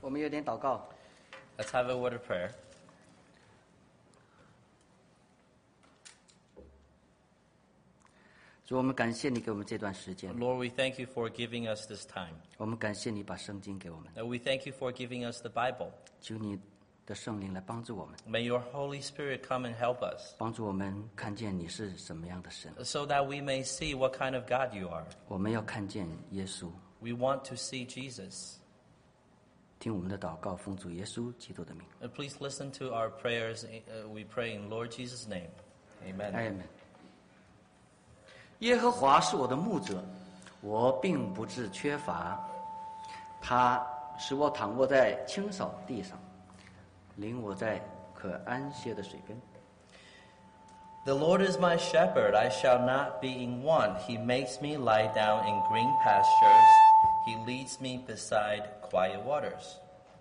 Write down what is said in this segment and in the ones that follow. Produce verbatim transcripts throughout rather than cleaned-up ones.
我们有点祷告。 Let's have a word of prayer. 主，我们感谢你给我们这段时间， Lord, we thank you for giving us this time. 我们感谢你把圣经给我们， And we thank you for giving us the Bible. 求你的圣灵来帮助我们， May your Holy Spirit come and help us 帮助我们看见你是什么样的神。 so that we may see what kind of God you are. 我们要看见耶稣， We want to see Jesus. 听我们的祷告，奉主耶稣基督的名。 And please listen to our prayers. Uh, we pray in Lord Jesus' name. Amen. 阿门。耶和华是我的牧者，我并不致缺乏。他使我躺卧在青草地上，领我在可安歇的水边。 The Lord is my shepherd, I shall not be in want. He makes me lie down in green pastures. He leads me beside quiet waters.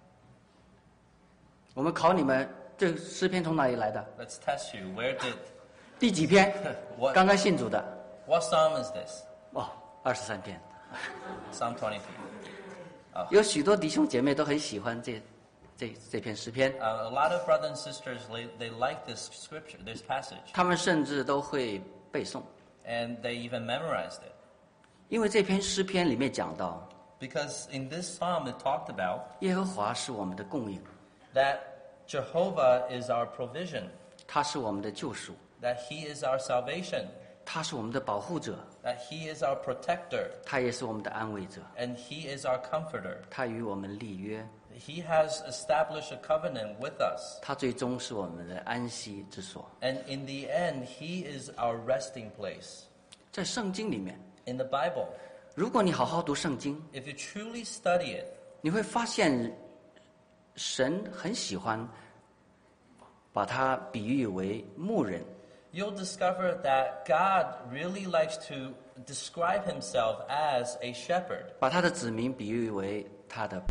我们考你们，这诗篇从哪里来的？ Let's test you. Where did... 第几篇？ What- 刚刚信主的 What psalm is this? 哦，二十三篇。 Psalm twenty-three. 有许多弟兄姐妹都很喜欢这这这篇诗篇， Uh, a lot of brothers and sisters, they, they like this scripture, this passage. 他们甚至都会背诵， And they even memorized it. 因为这篇诗篇里面讲到， Because in this psalm it talked about 耶和华是我们的供应， that Jehovah is our provision, 他是我们的救赎， that he is our salvation, 他是我们的保护者， that he is our protector, 他也是我们的安慰者， and he is our comforter. 他与我们立约， He has established a covenant with us. 他最终是我们的安息之所。 And in the end, he is our resting place. 在圣经里面， In the Bible, 如果你好好读圣经， if you truly study it, 你会发现，神很喜欢把它比喻为牧人。 you'll discover that God really likes to describe himself as a shepherd. 把他的子民比喻为他的。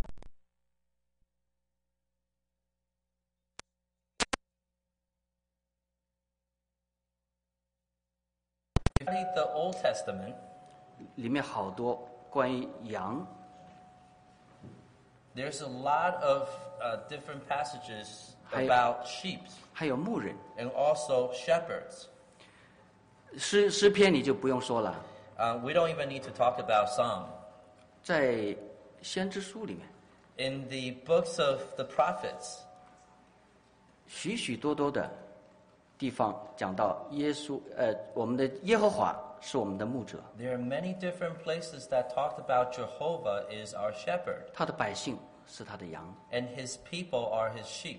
If you read the Old Testament, 里面好多关于羊， there's a lot of uh, different passages Hay- about sheep 还有牧人。 and also shepherds. 诗诗篇你就不用说了， Uh, we don't even need to talk about Psalm. 在先知书里面， In the books of the prophets, 许许多多的地方讲到耶稣，呃，我们的耶和华是我们的牧者， there are many different places that talked about Jehovah is our shepherd, 他的百姓是他的羊。 and his people are his sheep.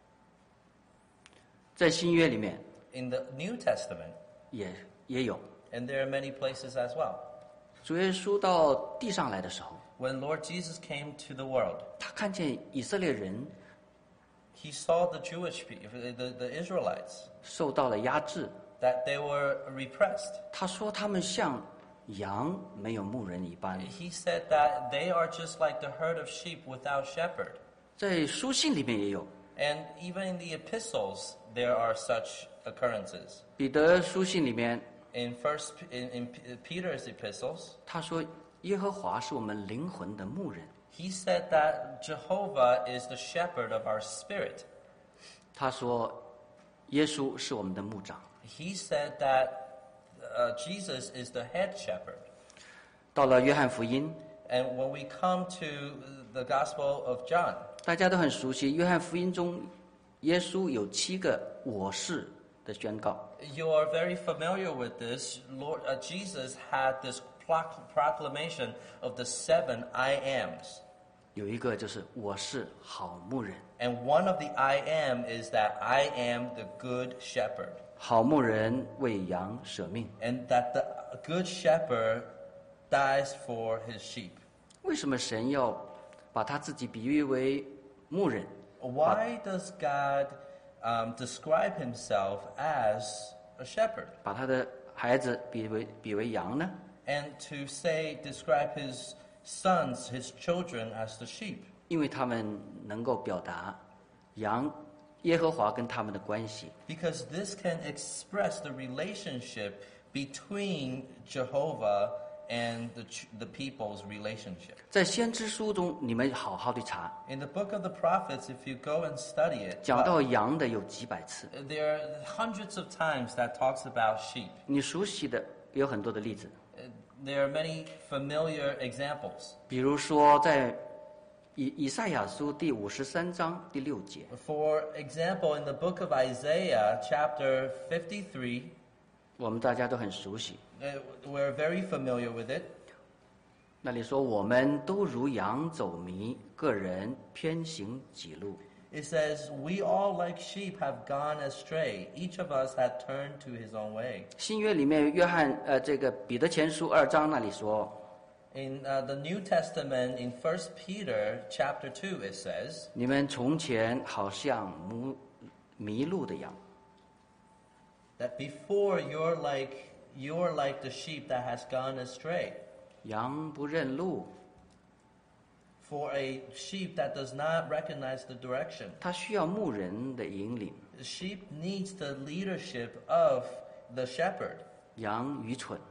在新约里面 In the New Testament, 也也有， and there are many places as well. 主耶稣到地上来的时候， When Lord Jesus came to the world, 他看见以色列人 he saw the Jewish people, the, the Israelites, 受到了压制， that they were repressed. 他说他们像羊没有牧人一般。 He said that they are just like the herd of sheep without shepherd. 在书信里面也有， And even in the epistles, there are such occurrences. 彼得书信里面 In first, in, in P- Peter's epistles, 他说耶和华是我们灵魂的牧人。 he said that Jehovah is the shepherd of our spirit. 他说耶稣是我们的牧长。 He said that uh, Jesus is the head shepherd. 到了约翰福音， And when we come to the Gospel of John, 大家都很熟悉，约翰福音中耶稣有七个我是的宣告。 you are very familiar with this. Lord uh, Jesus had this proc- proclamation of the seven I ams. 有一个就是我是好牧人， And one of the I am is that I am the good shepherd. 好牧人为羊舍命。 And that the good shepherd dies for his sheep. 为什么神要把他自己比喻为牧人？ Why does God um, describe himself as a shepherd? 把他的孩子比为比为羊呢？ And to say, describe his sons, his children as the sheep? 因为他们能够表达羊耶和华跟他们的关系。 Because this can express the relationship between Jehovah and the, ch- the people's relationship. 在先知书中，你们好好的查， In the book of the prophets, if you go and study it, 讲到羊的有几百次， there are hundreds of times that talks about sheep. 你熟悉的有很多的例子， Uh, There are many familiar examples. 比如说在以以赛亚书第五十三章第六节， For example, in the book of Isaiah, chapter fifty-three, 我们大家都很熟悉。 uh, we're very familiar with it. 那里说，我们都如羊走迷，个人偏行己路。 It says, "We all like sheep have gone astray. Each of us had turned to his own way." 新约里面，约翰呃这个彼得前书二章那里说， In uh, the New Testament, in First Peter chapter two, it says, 你们从前好像迷迷路的羊， that before you're like you're like the sheep that has gone astray. 羊不认路， For a sheep that does not recognize the direction. 它需要牧人的引领。 The sheep needs the leadership of the shepherd. 羊愚蠢，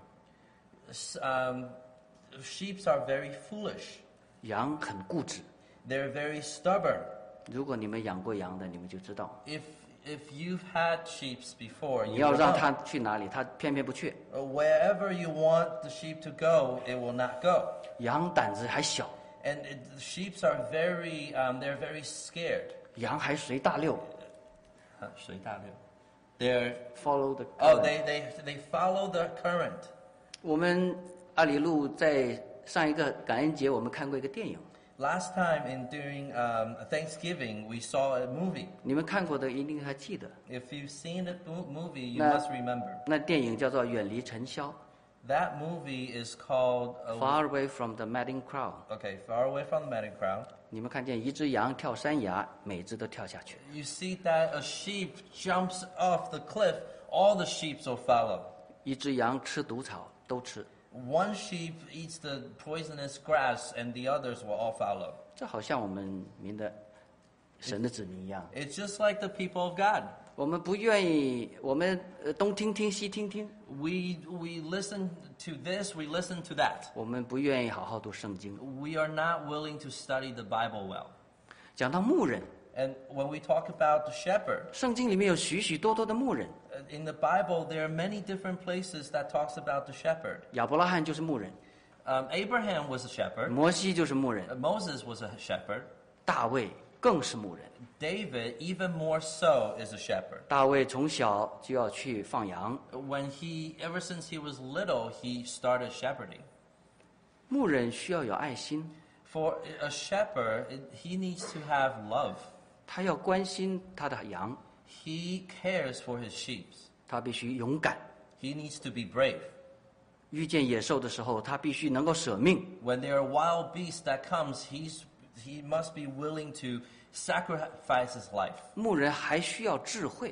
S- Um, sheep are very foolish. 羊很固执。 They're very stubborn. 如果你们养过羊的，你们就知道， If if you've had sheep before, 你 you 要 will 让 know. 它去哪里，它偏偏不去。 Uh, Wherever you want the sheep to go, it will not go. 羊胆子还小， And it, the sheep are very, um, they're very scared. 羊还随大溜 Huh, 随大流. They're ，follow the oh, current。 they, they they follow the current. 我们阿里路在上一个感恩节，我们看过一个电影， Last time in during um, Thanksgiving, we saw a movie. 你们看过的一定还记得。 If you've seen the mo- movie, you No. must remember. 那电影叫做《远离尘嚣》 That movie is called uh, （Far Away from the Madding Crowd）。 okay, Far Away from the Madding Crowd. 你们看见一只羊跳山崖，每只都跳下去； You see that a sheep jumps off the cliff, all the sheep will follow. 一只羊吃毒草，都吃。 One sheep eats the poisonous grass, and the others will all follow. 这好像我们民的神的子民一样， It's just like the people of God. 我们不愿意，我们呃东听听西听听， We we listen to this, we listen to that. 我们不愿意好好读圣经。 We are not willing to study the Bible well. 讲到牧人， And when we talk about the shepherd, 圣经里面有许许多多的牧人， uh, in the Bible there are many different places that talks about the shepherd. 亚伯拉罕就是牧人， Um, Abraham was a shepherd. 摩西就是牧人， Uh, Moses was a shepherd. 大卫更是牧人。 David, even more so, is a shepherd. 大卫从小就要去放羊， When he, ever since he was little, he started shepherding. 牧人需要有爱心， For a shepherd, it- he needs to have love. 他要关心他的羊， He cares for his sheep. 他必须勇敢。 He needs to be brave. 遇见野兽的时候，他必须能够舍命。 When there are wild beasts that comes, he's, he must be willing to sacrifice his life. 牧人还需要智慧，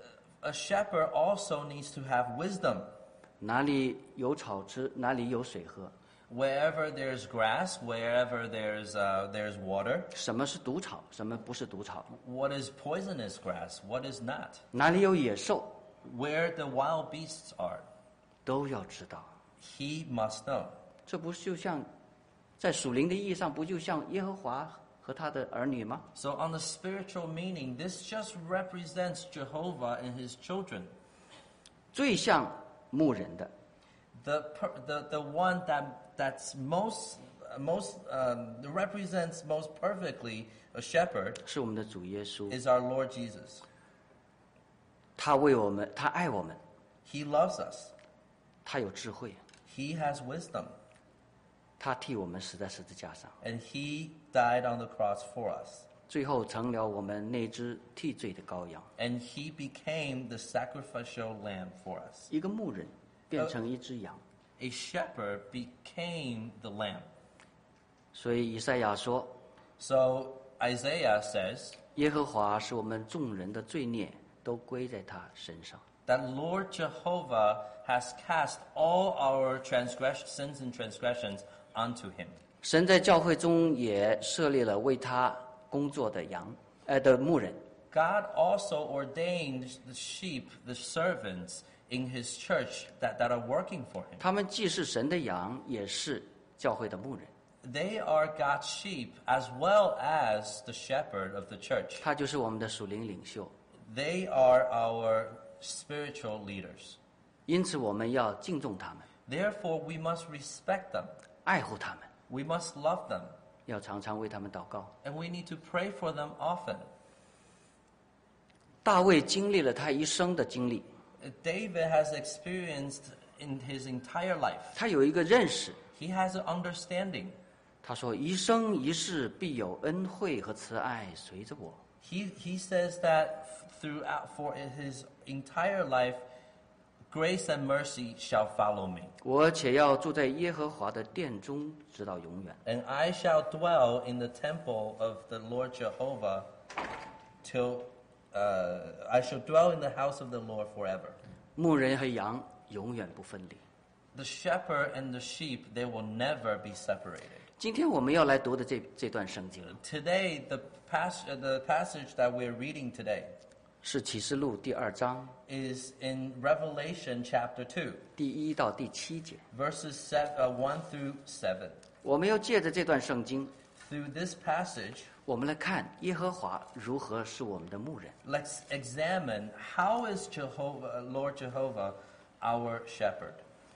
A shepherd also needs to have wisdom. 哪里有草吃，哪里有水喝。 Wherever there's grass, wherever there's, uh, there's water, 什么是毒草，什么不是毒草？ what is poisonous grass, what is not, 哪里有野兽， where the wild beasts are, 都要知道。 he must know. 这不就像，在属灵的意义上，不就像耶和华和他的儿女吗？ So on the spiritual meaning, this just represents Jehovah and his children. 最像牧人的， The, per, the, the one that, that's most, most um, represents most perfectly a shepherd 是我们的主耶稣。 is our Lord Jesus. 他为我们，他爱我们， He loves us. 他有智慧， He has wisdom. 他替我们死在十字架上， And he died on the cross for us. 最后成了我们那只替罪的羔羊。 And he became the sacrificial lamb for us. 一个牧人变成一只羊， A shepherd became the lamb. 所以以赛亚说， So Isaiah says 耶和华使我们众人的罪孽都归在他身上。 that Lord Jehovah has cast all our transgressions, sins and transgressions onto him. 神在教会中也设立了为他工作的羊，呃的牧人。 God also ordained the sheep, the servants, in his church that, that are working for him. 他们既是神的羊，也是教会的牧人。 They are God's sheep as well as the shepherd of the church. 他就是我们的属灵领袖。 They are our spiritual leaders. 因此，我们要敬重他们， Therefore, we must respect them. 爱护他们， We must love them. 要常常为他们祷告。 And we need to pray for them often. 大卫经历了他一生的经历， David has experienced in his entire life. 他有一个认识。 He has an understanding. 他说：“一生一世必有恩惠和慈爱随着我。 He, he says that throughout for his entire life, grace and mercy shall follow me. 我且要住在耶和华的殿中，直到永远。 And I shall dwell in the temple of the Lord Jehovah till uh, I shall dwell in the house of the Lord forever. ” 牧人和羊永远不分离。 The shepherd and the sheep, they will never be separated. 今天我们要来读的这这段圣经 Today, the, pas- uh, the passage that we're reading today 是启示录第二章 is in Revelation chapter two, 第一到第七节。 verses se- uh, one through seven. 我们要借着这段圣经， Through this passage, 我们来看耶和华如何是我们的牧人。 let's examine how is Jehovah, Lord Jehovah our shepherd.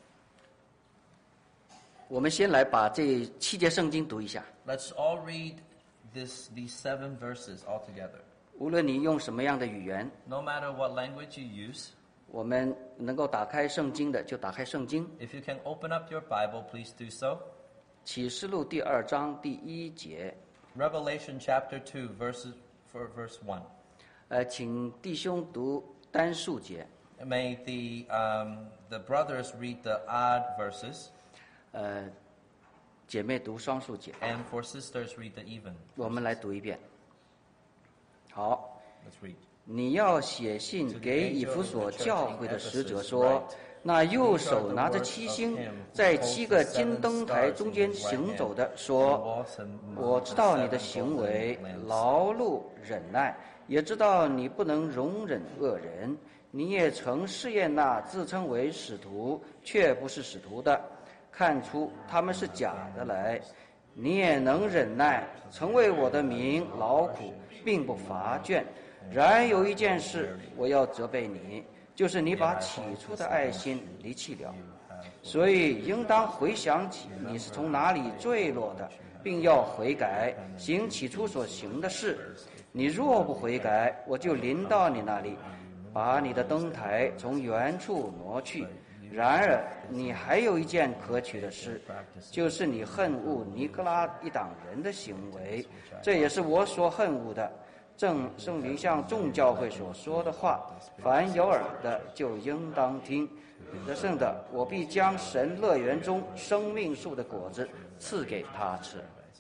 我们先来把这七节圣经读一下。 Let's all read this, these seven verses all together. 无论你用什么样的语言， No matter what language you use, 我们能够打开圣经的就打开圣经。 if you can open up your Bible, please do so. 启示录第二章第一节， Revelation chapter two, verses, for verse one. 呃，请弟兄读单数节， May the, um, the brothers read the odd verses, 呃，姐妹读双数节。 and for sisters read the even. 我们来读一遍。好， Let's read. 你要写信给以弗所教会的使者说，那右手拿着七星，在七个金灯台中间行走的说，我知道你的行为，劳碌忍耐，也知道你不能容忍恶人，你也曾试验那自称为使徒却不是使徒的，看出他们是假的来。你也能忍耐，曾为我的名劳苦，并不乏倦。然有一件事，我要责备你，就是你把起初的爱心离弃了。所以应当回想起你是从哪里坠落的，并要悔改，行起初所行的事。你若不悔改，我就临到你那里，把你的灯台从原处挪去。然而你还有一件可取的事，就是你恨恶尼哥拉一党人的行为，这也是我所恨恶的。正圣灵向众教会所说的话，凡有耳的就应当听。得胜的，我必将神乐园中生命树的果子赐给他吃。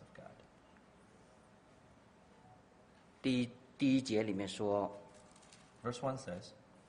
第一第一节里面说， Verse one says,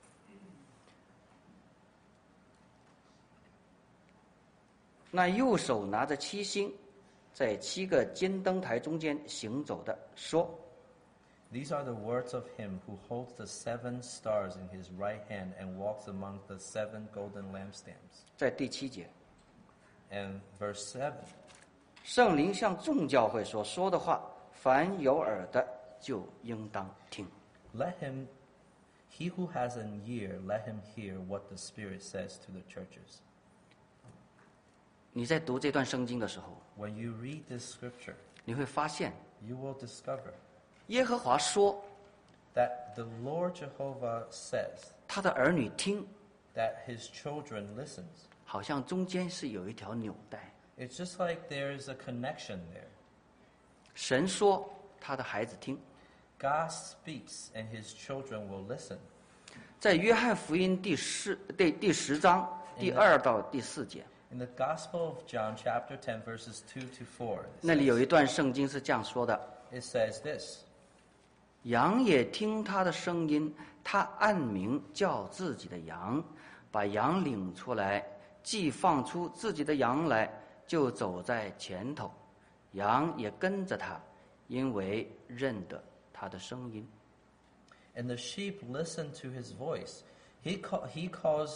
那右手拿着七星，在七个金灯台中间行走的说。 These are the words of him who holds the seven stars in his right hand and walks among the seven golden lampstands. 在第七节， And verse seven, 圣灵向众教会所说的话，凡有耳的就应当听。 let him, he who has an ear, let him hear what the Spirit says to the churches. 你在读这段圣经的时候， When you read this scripture, 你会发现， you will discover 耶和华说， that the Lord Jehovah says 他的儿女听， that his children listens. 好像中间是有一条纽带。 It's just like there is a connection there. 神说，他的孩子听。 God speaks and his children will listen. 在约翰福音第十第第十章第二到第四节， In the Gospel of John, chapter ten, verses two to four, it 那里有 says, 一段圣经是这样说的： it says this, 羊也听他的声音，他按名叫自己的羊，把羊领出来，既放出自己的羊来，就走在前头，羊也跟着他，因为认得他的声音。 and the sheep listen to his voice. He, ca- he calls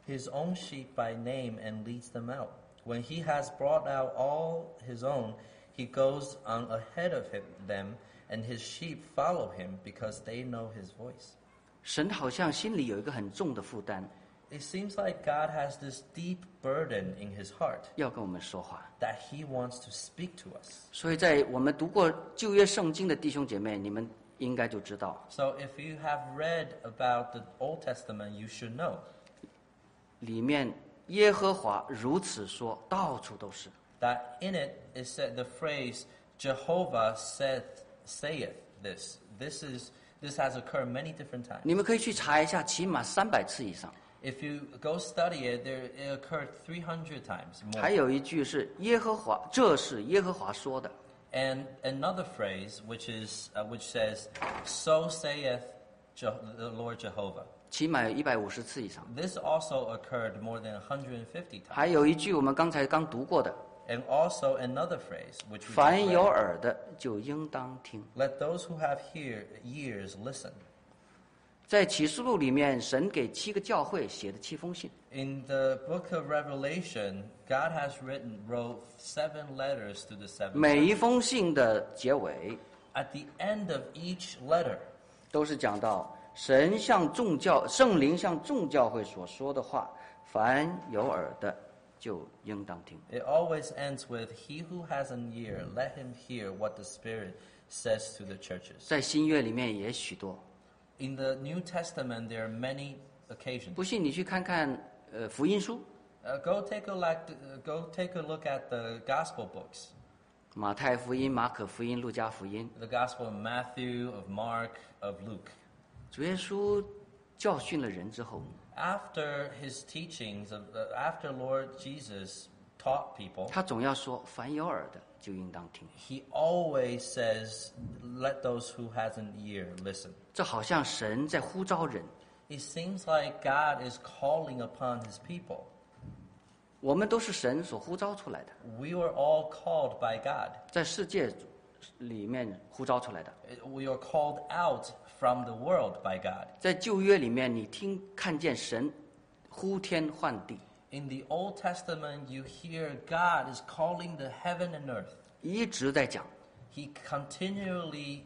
his own sheep by name and leads them out. When he has brought out all his own, he goes on ahead of him, them, and his sheep follow him because they know his voice. 神好像心里有一个很重的负担， It seems like God has this deep burden in his heart 要跟我们说话。 that he wants to speak to us. 所以在我们读过旧约圣经的弟兄姐妹，你们应该就知道， So if you have read about the Old Testament, you should know 里面耶和华如此说，到处都是。 that in it is said the phrase Jehovah saith, saith this. This is this has occurred many different times. 你们可以去查一下，起码三百次以上。 If you go study it, there it occurred three hundred times 还 more. 有一句是耶和华，这是耶和华说的。 And another phrase which is uh, which says, "So saith Je- the Lord Jehovah." 起码有一百五十次以上。 This also occurred more than one hundred fifty times. 还有一句我们刚才刚读过的， And also another phrase which we 凡 just 有 read, 耳的就应当听。 "Let those who have hear, ears listen." 在启示录里面，神给七个教会写的七封信， In the book of Revelation, God has written wrote seven letters to the seven 每 churches. 一封信的结尾 At the end of each letter, 都是讲到神向众教圣灵向众教会所说的话，凡有耳的就应当听。 it always ends with, "He who has an ear, let him hear what the Spirit says to the churches." 在新约里面也许多， In the New Testament, there are many occasions. 不信你去看看呃福音书， Uh, go take a look. Uh, go take a look at the Gospel books. 马太福音、马可福音、路加福音， The Gospel of Matthew, of Mark, of Luke. 主耶稣教训了人之后， After his teachings, of, uh, after Lord Jesus taught people, 他总要说：凡有耳的就应当听。 he always says, "Let those who has an ear listen." 这好像神在呼召人， It seems like God is calling upon his people. 我们都是神所呼召出来的， We were all called by God. 在世界里面呼召出来的。 We are called out from the world by God. 在旧约里面，你听看见神呼天唤地， In the Old Testament, you hear God is calling the heaven and earth. 一直在讲 He continually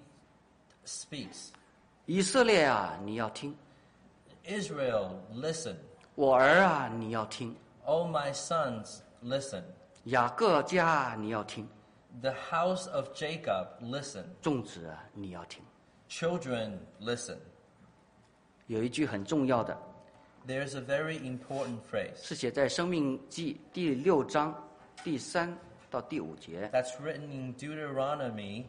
speaks. 以色列啊，你要听； Israel, listen. 我儿啊，你要听； Oh, my sons, listen. 雅各家啊，你要听； The house of Jacob, listen. 众子啊，你要听。 Children, listen. 有一句很重要的， There's a very important phrase 是写在《生命记》第六章第三到第五节。 that's written in Deuteronomy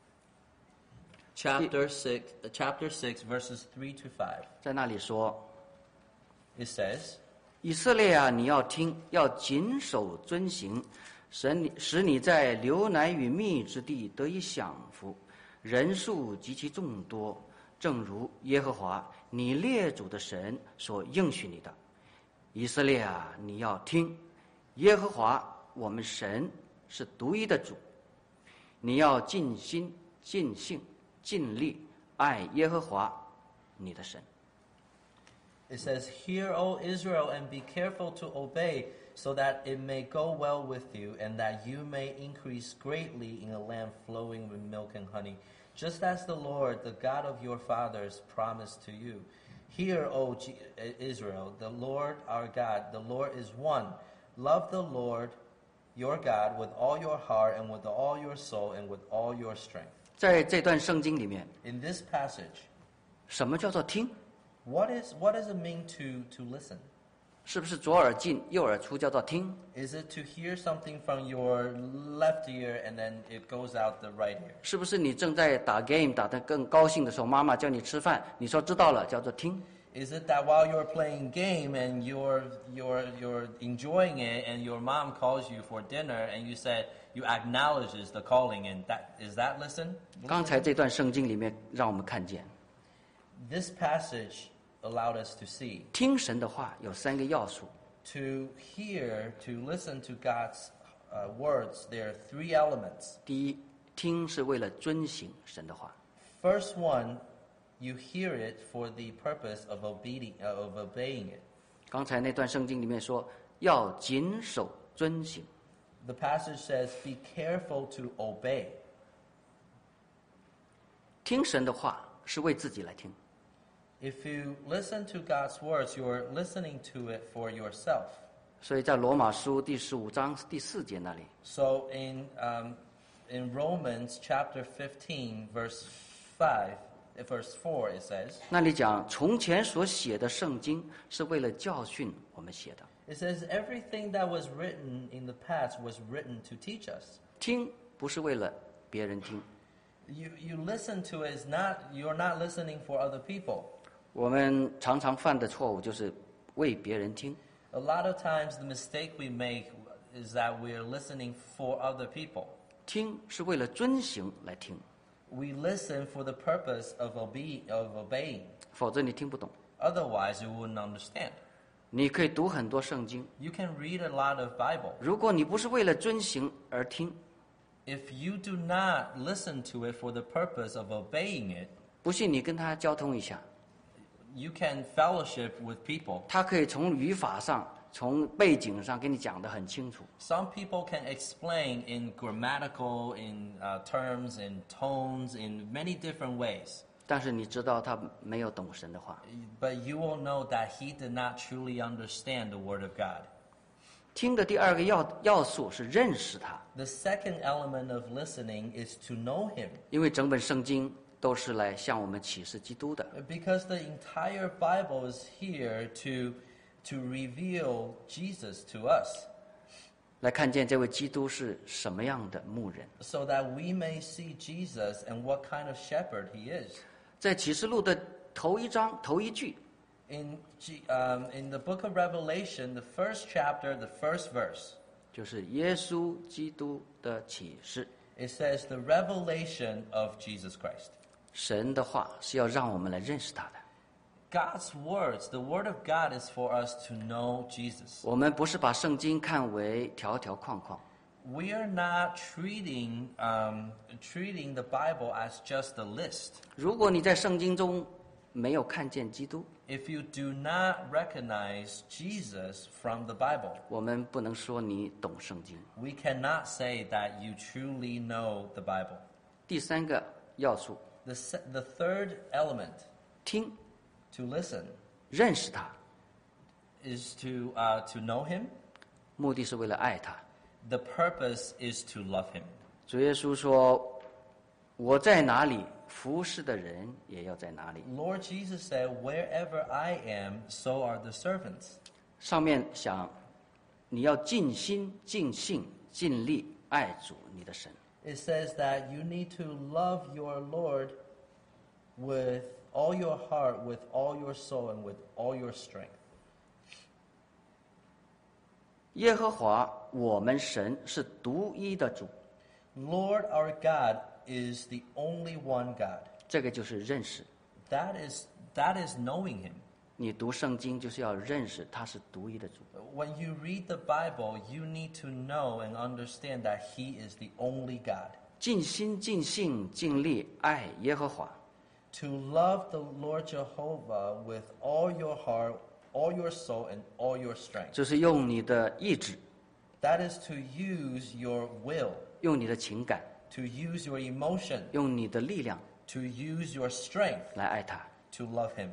chapter six, uh, chapter six, verses three to five. 在那里说： It says, 以色列啊，你要听，要谨守遵行，使你使你在流奶与蜜之地得以享福，人数极其众多，正如耶和华你列祖的神所应许你的。以色列啊，你要听，耶和华我们神是独一的主，你要尽心、尽性、尽力爱耶和华你的神。 it says, "Hear, O Israel, and be careful to obey, so that it may go well with you, and that you may increase greatly in a land flowing with milk and honey, just as the Lord, the God of your fathers, promised to you. Hear, O G- Israel, the Lord our God, the Lord is one. Love the Lord your God with all your heart, and with all your soul, and with all your strength." 在这段圣经里面， In this passage, 什么叫做听？ what is what does it mean to, to listen? 是不是左耳进右耳出叫做听？ Is it to hear something from your left ear and then it goes out the right ear? 是不是你正在打 game 打得更高兴的时候，妈妈叫你吃饭，你说知道了叫做听？ Is it that while you're playing game and you're you're you're enjoying it and your mom calls you for dinner and you said you acknowledges the calling and that is that listen? 刚才这段圣经里面让我们看见， This passage allowed us to see 听神的话有三个要素。 to hear to listen to God's uh, words. There are three elements. 第一，听是为了遵行神的话； First one, you hear it for the purpose of obeying, uh, of obeying it. 刚才那段圣经里面说要谨守遵行， The passage says, be careful to obey. 听神的话是为自己来听。 If you listen to God's words, you're listening to it for yourself. 所以在罗马书第十五章第四节那里， So in um, in Romans chapter fifteen, verse five, uh, verse four, it says, 那里讲从前所写的圣经是为了教训我们写的， it says everything that was written in the past was written to teach us. 听不是为了别人听。 You you listen to it is not you're not listening for other people. 我们常常犯的错误就是为别人听， A lot of times the mistake we make is that we're listening for other people. 听是为了遵行来听， We listen for the purpose of obe- of obeying. 否则你听不懂。 Otherwise, you wouldn't understand. 你可以读很多圣经， You can read a lot of Bible. 如果你不是为了遵行而听， If you do not listen to it for the purpose of obeying it, 不信你跟他交通一下， you can fellowship with people. 他可以从语法上、从背景上给你讲得很清楚。 Some people can explain in grammatical, in uh, terms, in tones, in many different ways. 但是你知道他没有懂神的话。 But you will know that he did not truly understand the Word of God. 听的第二个要要素是认识他， The second element of listening is to know him. 因为整本圣经都是来向我们启示基督的。 Because the entire Bible is here to, to reveal Jesus to us, 来看见这位基督是什么样的牧人。 so that we may see Jesus and what kind of shepherd he is. 在启示录的头一章头一句， In, G- um, in the book of Revelation, the first chapter, the first verse, 就是耶稣基督的启示。 it says the revelation of Jesus Christ. 神的话是要让我们来认识他的。 God's words, the word of God is for us to know Jesus. 我们不是把圣经看为条条框框， We are not treating, um, treating the Bible as just a list. 如果你在圣经中没有看见基督， If you do not recognize Jesus from the Bible, 我们不能说你懂圣经。 we cannot say that you truly know the Bible. 第三个要素， The, se- the third element 听， to listen 认识他， is to, uh, to know him. 目的是为了爱他。 The purpose is to love him. 主耶稣说：“我在哪里，服侍的人也要在哪里。 Lord Jesus said, wherever I am, so are the servants. ” 上面想，你要尽心、尽性、尽力爱主你的神。 It says that you need to love your Lord with all your heart, with all your soul, and with all your strength. 耶和华我们神是独一的主， Lord our God is the only one God. 这个就是认识。 That is, that is knowing him. 你读圣经就是要认识他是独一的主。 When you read the Bible, you need to know and understand that he is the only God. 尽心、尽性、尽力爱耶和华， To love the Lord Jehovah with all your heart, all your soul, and all your strength. 就是用你的意志， That is to use your will, 用你的情感， to use your emotion, 用你的力量 to use your strength 来爱他。 to love him.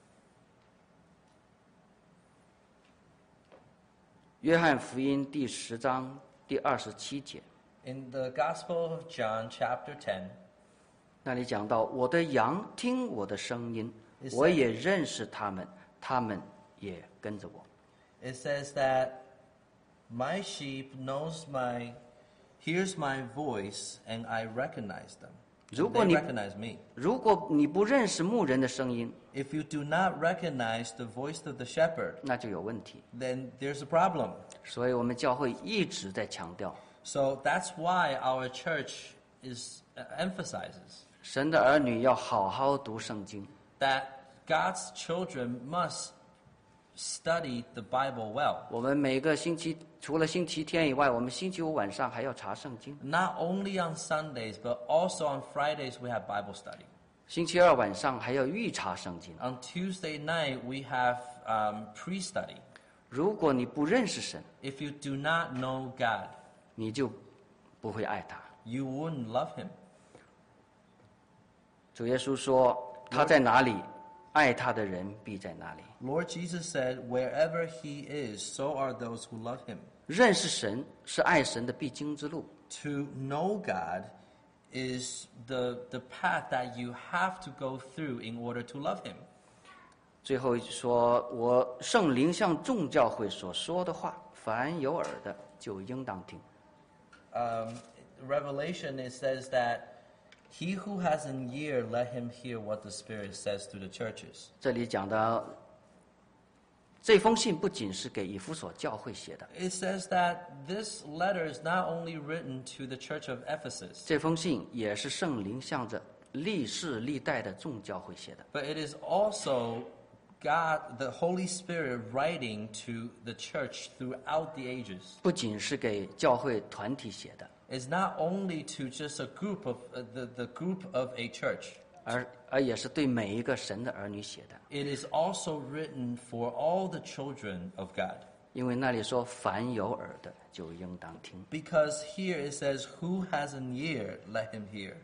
约翰福音第十章第二十七节， In the Gospel of John, chapter ten, 那里讲到：“我的羊听我的声音，我也认识他们，他们也跟着我。” it says that my sheep knows my, hears my voice, and I recognize them. 如 And 果 they 你 recognize me. 如果你不认识牧人的声音， If you do not recognize the voice of the shepherd, 那就有问题。 then there's a problem. 所以我们教会一直在强调， So that's why our church is uh, emphasizes 神的儿女要好好读圣经， that God's children must study the Bible well. 我们每个星期除了星期天以外，我们星期五晚上还要查圣经。 Not only on Sundays, but also on Fridays we have Bible study. 星期二晚上还要预查圣经。 On Tuesday night we have um, pre-study. 如果你不认识神， If you do not know God, 你就不会爱他。 you wouldn't love him. 主耶稣说：“他在哪里，爱他的人必在哪里。” Lord Jesus said, wherever he is, so are those who love him. 认识神是爱神的必经之路。 To know God is the, the path that you have to go through in order to love him. 最后说：“我圣灵向众教会所说的话，凡有耳的就应当听。” Um, Revelation, it says that he who has an ear, let him hear what the Spirit says to the churches. 这里讲到，这封信不仅是给以弗所教会写的， It says that this letter is not only written to the church of Ephesus, 这封信也是圣灵向着历世历代的众教会写的。 but it is also God, the Holy Spirit, writing to the church throughout the ages. 不仅是给教会团体写的， It's not only to just a group of uh, the, the group of a church. 而而也是对每一个神的儿女写的。 It is also written for all the children of God. 因为那里说：“凡有耳的就应当听。” Because here it says, who has an ear, let him hear.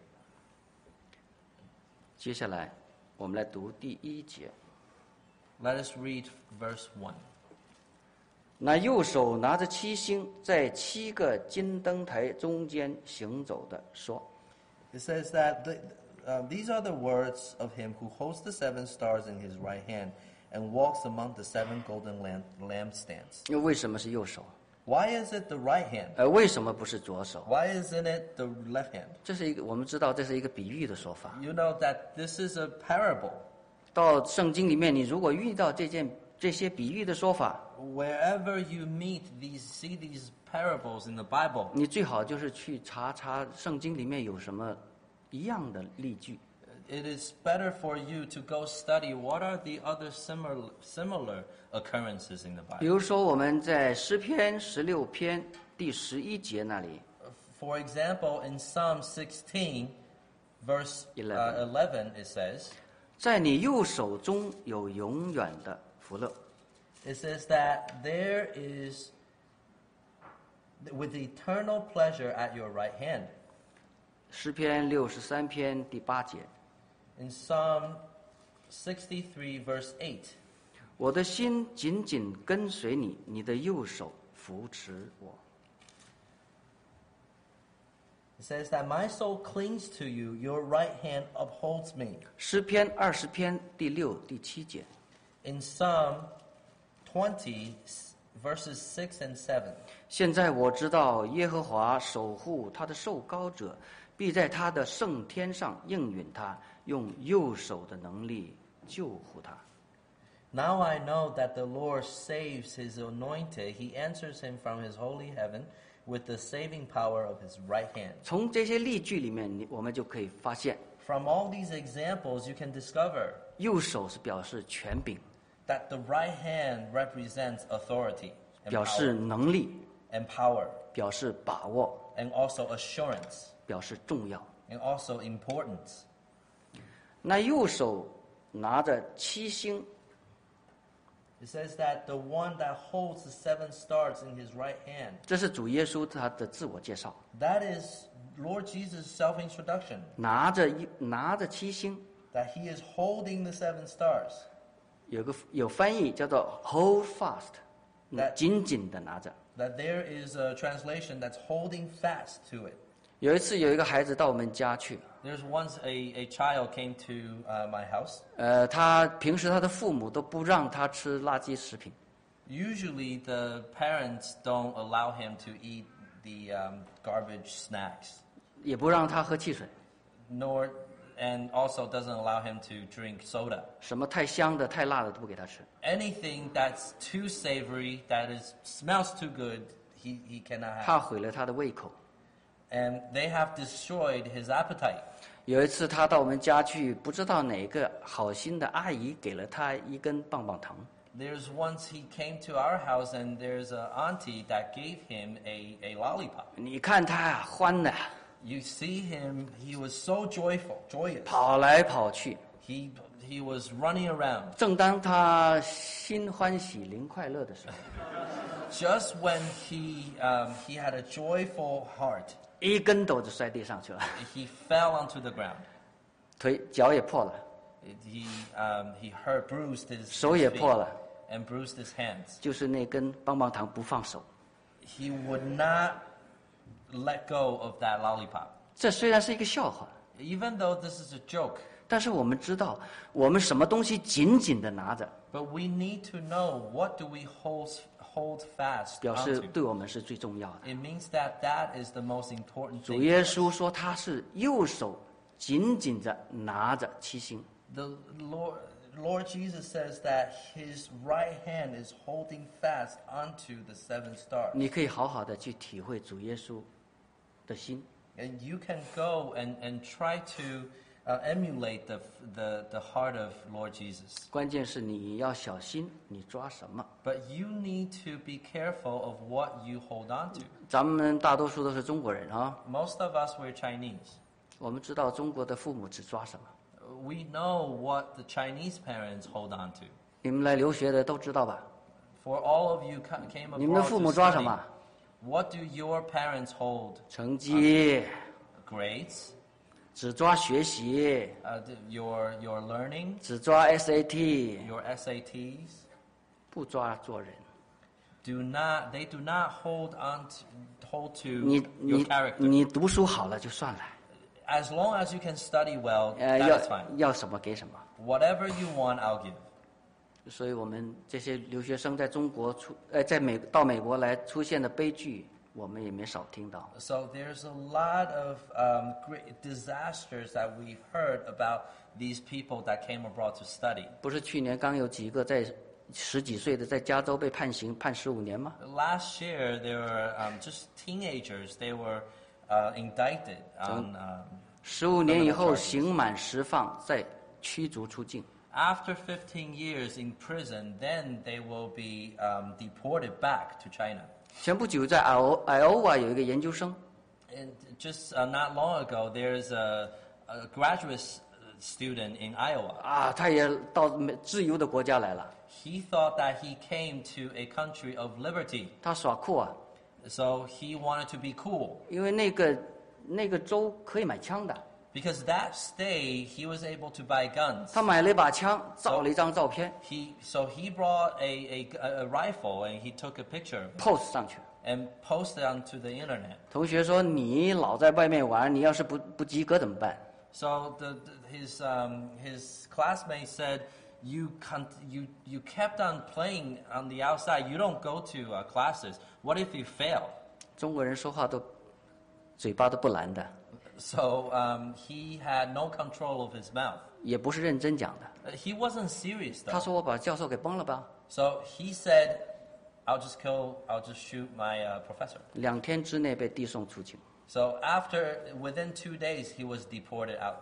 接下来，我们来读第一节。 Let us read verse one. 那右手拿着七星，在七个金灯台中间行走的，说 It says that the, uh, these are the words of him who holds the seven stars in his right hand and walks among the seven golden lamp, lampstands.：“ 因为为什么是右手？ Why is it the right hand? 呃，为什么不是左手？ Why isn't it the left hand? 这是一个我们知道，这是一个比喻的说法。 You know that this is a parable. 到圣经里面，你如果遇到这件这些比喻的说法， Wherever you meet these, see these parables in the Bible, 你最好就是去查查圣经里面有什么一样的例句。 it is better for you to go study what are the other similar, similar occurrences in the 比 Bible. 如说，我们在诗篇十六篇第十一节那里， For example, in Psalm sixteen, verse uh, Eleven. eleven, it says, 在你右手中有永远的福乐。 it says that there is, with eternal pleasure at your right hand. 诗篇六十三篇第八节， In Psalm sixty-three, verse eight, 我的心紧紧跟随你，你的右手扶持我。 it says that my soul clings to you, your right hand upholds me. 诗篇二十篇第六、第七节， In Psalm twenty, verses six and seven, 现在我知道耶和华守护他的受膏者，必在他的圣天上应允他，用右手的能力救护他。 now I know that the Lord saves his anointed. He answers him from his holy heaven with the saving power of his right hand. 从这些例句里面，你我们就可以发现， From all these examples, you can discover 右手是表示权柄， that the right hand represents authority and 表示 power, 能力， and power, 表示把握， and also assurance, 表示重要。 and also importance. 那右手拿着七星， It says that the one that holds the seven stars in his right hand, 这是主耶稣他的自我介绍， that is Lord Jesus' self-introduction, 拿着一拿着七星， that he is holding the seven stars. 有个有翻译叫做 hold fast， 那紧紧的拿着。 That there is a translation that's holding fast to it. 有一次有一个孩子到我们家去， There's once a, a child came to uh, my house. 呃，他平时他的父母都不让他吃垃圾食品， Usually the parents don't allow him to eat the um, garbage snacks, 也不让他喝汽水， nor and also doesn't allow him to drink soda. 什么太香的、太辣的都不给他吃。 Anything that's too savory, that is smells too good, he, he cannot have. 怕毁了他的胃口。 And they have destroyed his appetite. 有一次他到我们家去，不知道哪个好心的阿姨给了他一根棒棒糖， There's once he came to our house and there's an auntie that gave him a, a lollipop. 你看他啊，欢的 You see him, he was so joyful, joyous. 跑来跑去， He he was running around. 正当他心欢喜、灵快乐的时候， Just when he um, he had a joyful heart, 一跟斗就摔地上去了， he fell onto the ground. 腿脚也破了， He um, he hurt, bruised his, 手 his 也 feet 破了， and bruised his hands. 就是那根棒棒糖不放手。 He would not let go of that lollipop. 这虽然是一个笑话， Even though this is a joke, 但是我们知道，我们什么东西紧紧的拿着， but we need to know what do we hold, hold fast 表示 onto. 对我们是最重要的。 It means that that is the most important 主 thing. 耶稣说他是右手紧紧着拿着七星， The Lord, Lord Jesus says that his right hand is holding fast onto the seven stars. 你可以好好的去体会主耶稣的心。 And you can go and, and try to uh, emulate the, the, the heart of Lord Jesus. 关键是你要小心，你抓什么？ But you need to be careful of what you hold on to. 咱们大多数都是中国人啊， Most of us were Chinese. 我们知道中国的父母只抓什么。 We know what the Chinese parents hold on to. 你们来留学的都知道吧？ For all of you ca- came 你们的 abroad 父 to 母抓什 study, 么？ what do your parents hold? 成绩， Grades? 只抓学习， Uh, the- your, your learning? 只抓 S A T， Your S A Ts? 不抓做人。 Do not, they do not hold on to, hold to 你 your 你 character. 你读书好了就算了， As long as you can study well, 呃， that 要 is fine. 要什么给什么。 Whatever you want, I'll give. 所以我们这些留学生在中国出，呃，在美到美国来出现的悲剧，我们也没少听到。 So there's a lot of um, great disasters that we've heard about these people that came abroad to study. 不是去年刚有几个在十几岁的在加州被判刑判十五年吗？ Last year, there were um, just teenagers. They were uh, indicted on. Um, 十五年以后刑满释放，再驱逐出境。 after fifteen years in prison, then they will be um, deported back to China. 前不久在 Iowa Iowa 有一个研究生， And just uh, not long ago, there's a, a graduate s- student in Iowa. 啊，他也到美自由的国家来了， He thought that he came to a country of liberty, 他耍酷啊， so he wanted to be cool. 因为那个那个州可以买枪的， Because that state, he was able to buy guns. 他买了一把枪，照了一张照片 He, so he brought a, a, a rifle and he took a picture of it ，post 上去。 and posted onto the internet. 同学说：“你老在外面玩，你要是不不及格怎么办 So the, the, his, um, his classmates said, you, con- you, you kept on playing on the outside. You don't go to uh, classes. What if you fail?？” 中国人说话都嘴巴都不拦的， So um, he had no control of his mouth. 也不是认真讲的。 Uh, He wasn't serious 他 though. 说：“我把教授给崩了吧。 So he said, I'll just kill, I'll just shoot my uh, professor. ” 两天之内被递送出境。 So after, within two days, he was deported out.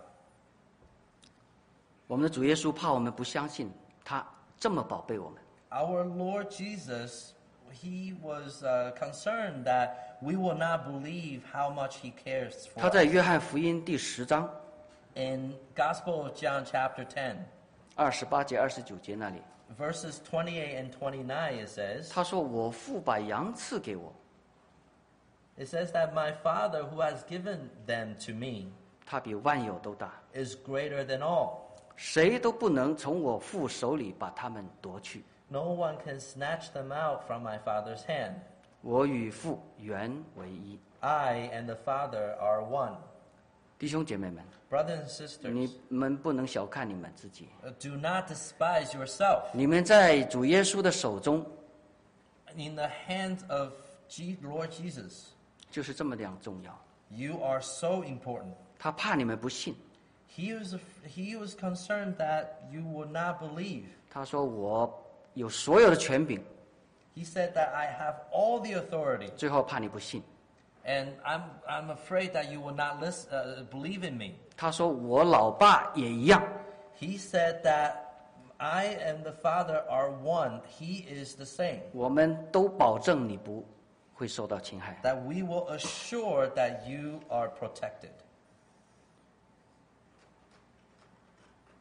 我们的主耶稣怕我们不相信他这么宝贝我们， Our Lord Jesus, he was uh, concerned that we will not believe how much he cares for 他在 us. 约翰福音第十章 In Gospel of John chapter ten, 二十八节、二十九节那里， verses twenty-eight and twenty-nine, it says, 他说：“我父把羊赐给我， it says that my Father who has given them to me 他比万有都大， is greater than all. 谁都不能从我父手里把他们夺去。 No one can snatch them out from my Father's hand. 我与父原为一。” I and the Father are one. 弟兄姐妹们， Brothers and sisters, 你们不能小看你们自己， uh, do not despise yourself. 你们在主耶稣的手中 In the hands of G- Lord Jesus, 就是这么样重要。 you are so important. 他怕你们不信， He was, he was concerned that you would not believe. 他说：“我有所有的权柄。 He said that I have all the authority, ” 最后怕你不信， and I'm, I'm afraid that you will not listen, uh, believe in me. 他说：“我老爸也一样。 He said that I and the Father are one. He is the same. 我们都保证你不会受到侵害。 That we will assure that you are protected. ”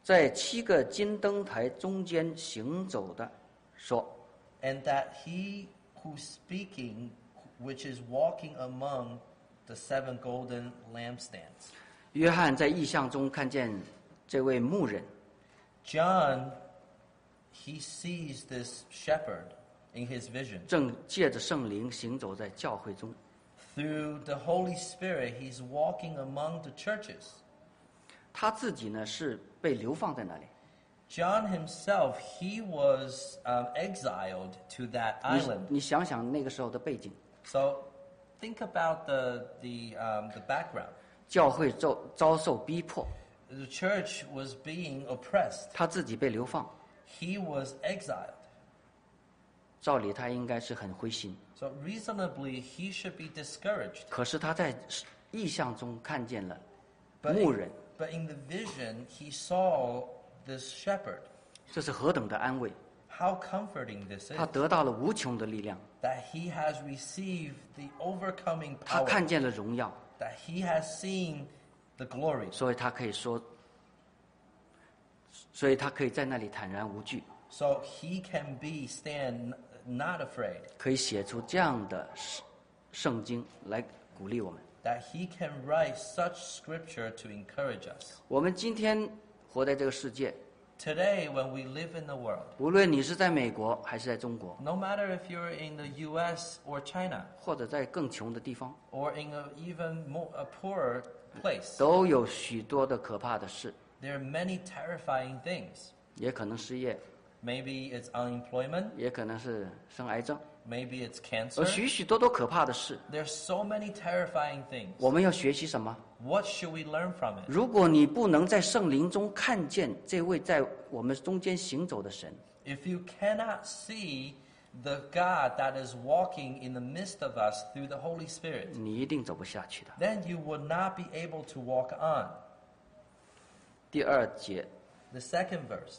在七个金灯台中间行走的，说 And that he who's speaking, which is walking among the seven golden lampstands. 约翰在异象中看见这位牧人， John, he sees this shepherd in his vision. 正借着圣灵行走在教会中。 Through the Holy Spirit, he's walking among the churches. 他自己呢是被流放在那里。 John himself, he was um, exiled to that 你 island. 你想想那个时候的背景， So think about the, the, um, the background. 教会遭遭受逼迫， The church was being oppressed. 他自己被流放， He was exiled. 照理他应该是很灰心。 So reasonably, he should be discouraged. 可是他在异象中看见了 But 牧 in, 人， but in the vision, he saw this shepherd. 这是何等的安慰！ How comforting this 他 is. 得到了无穷的力量， That he has received the overcoming 他 power. 看见了荣耀， That he has seen the glory. 所以他可以说，所以他可以在那里坦然无惧， So he can be stand not afraid. 可以写出这样的圣圣经来鼓励我们。 That he can write such scripture to encourage us. 我们今天活在这个世界， Today, when we live in the world, 无论你是在美国还是在中国， no matter if you're in the U S or China, 或者在更穷的地方， or in an even more, a poorer place, 都有许多的可怕的事， there are many terrifying things. 也可能失业， Maybe it's unemployment, 也可能是生癌症， maybe it's 而 cancer. 许许多多可怕的事。 There's so many terrifying things. 我们要学习什么？ What should we learn from it? 如果你不能在圣灵中看见这位在我们中间行走的神， If you cannot see the God that is walking in the midst of us through the Holy Spirit, 你一定走不下去的。 then you will not be able to walk on. 第二节， The second verse,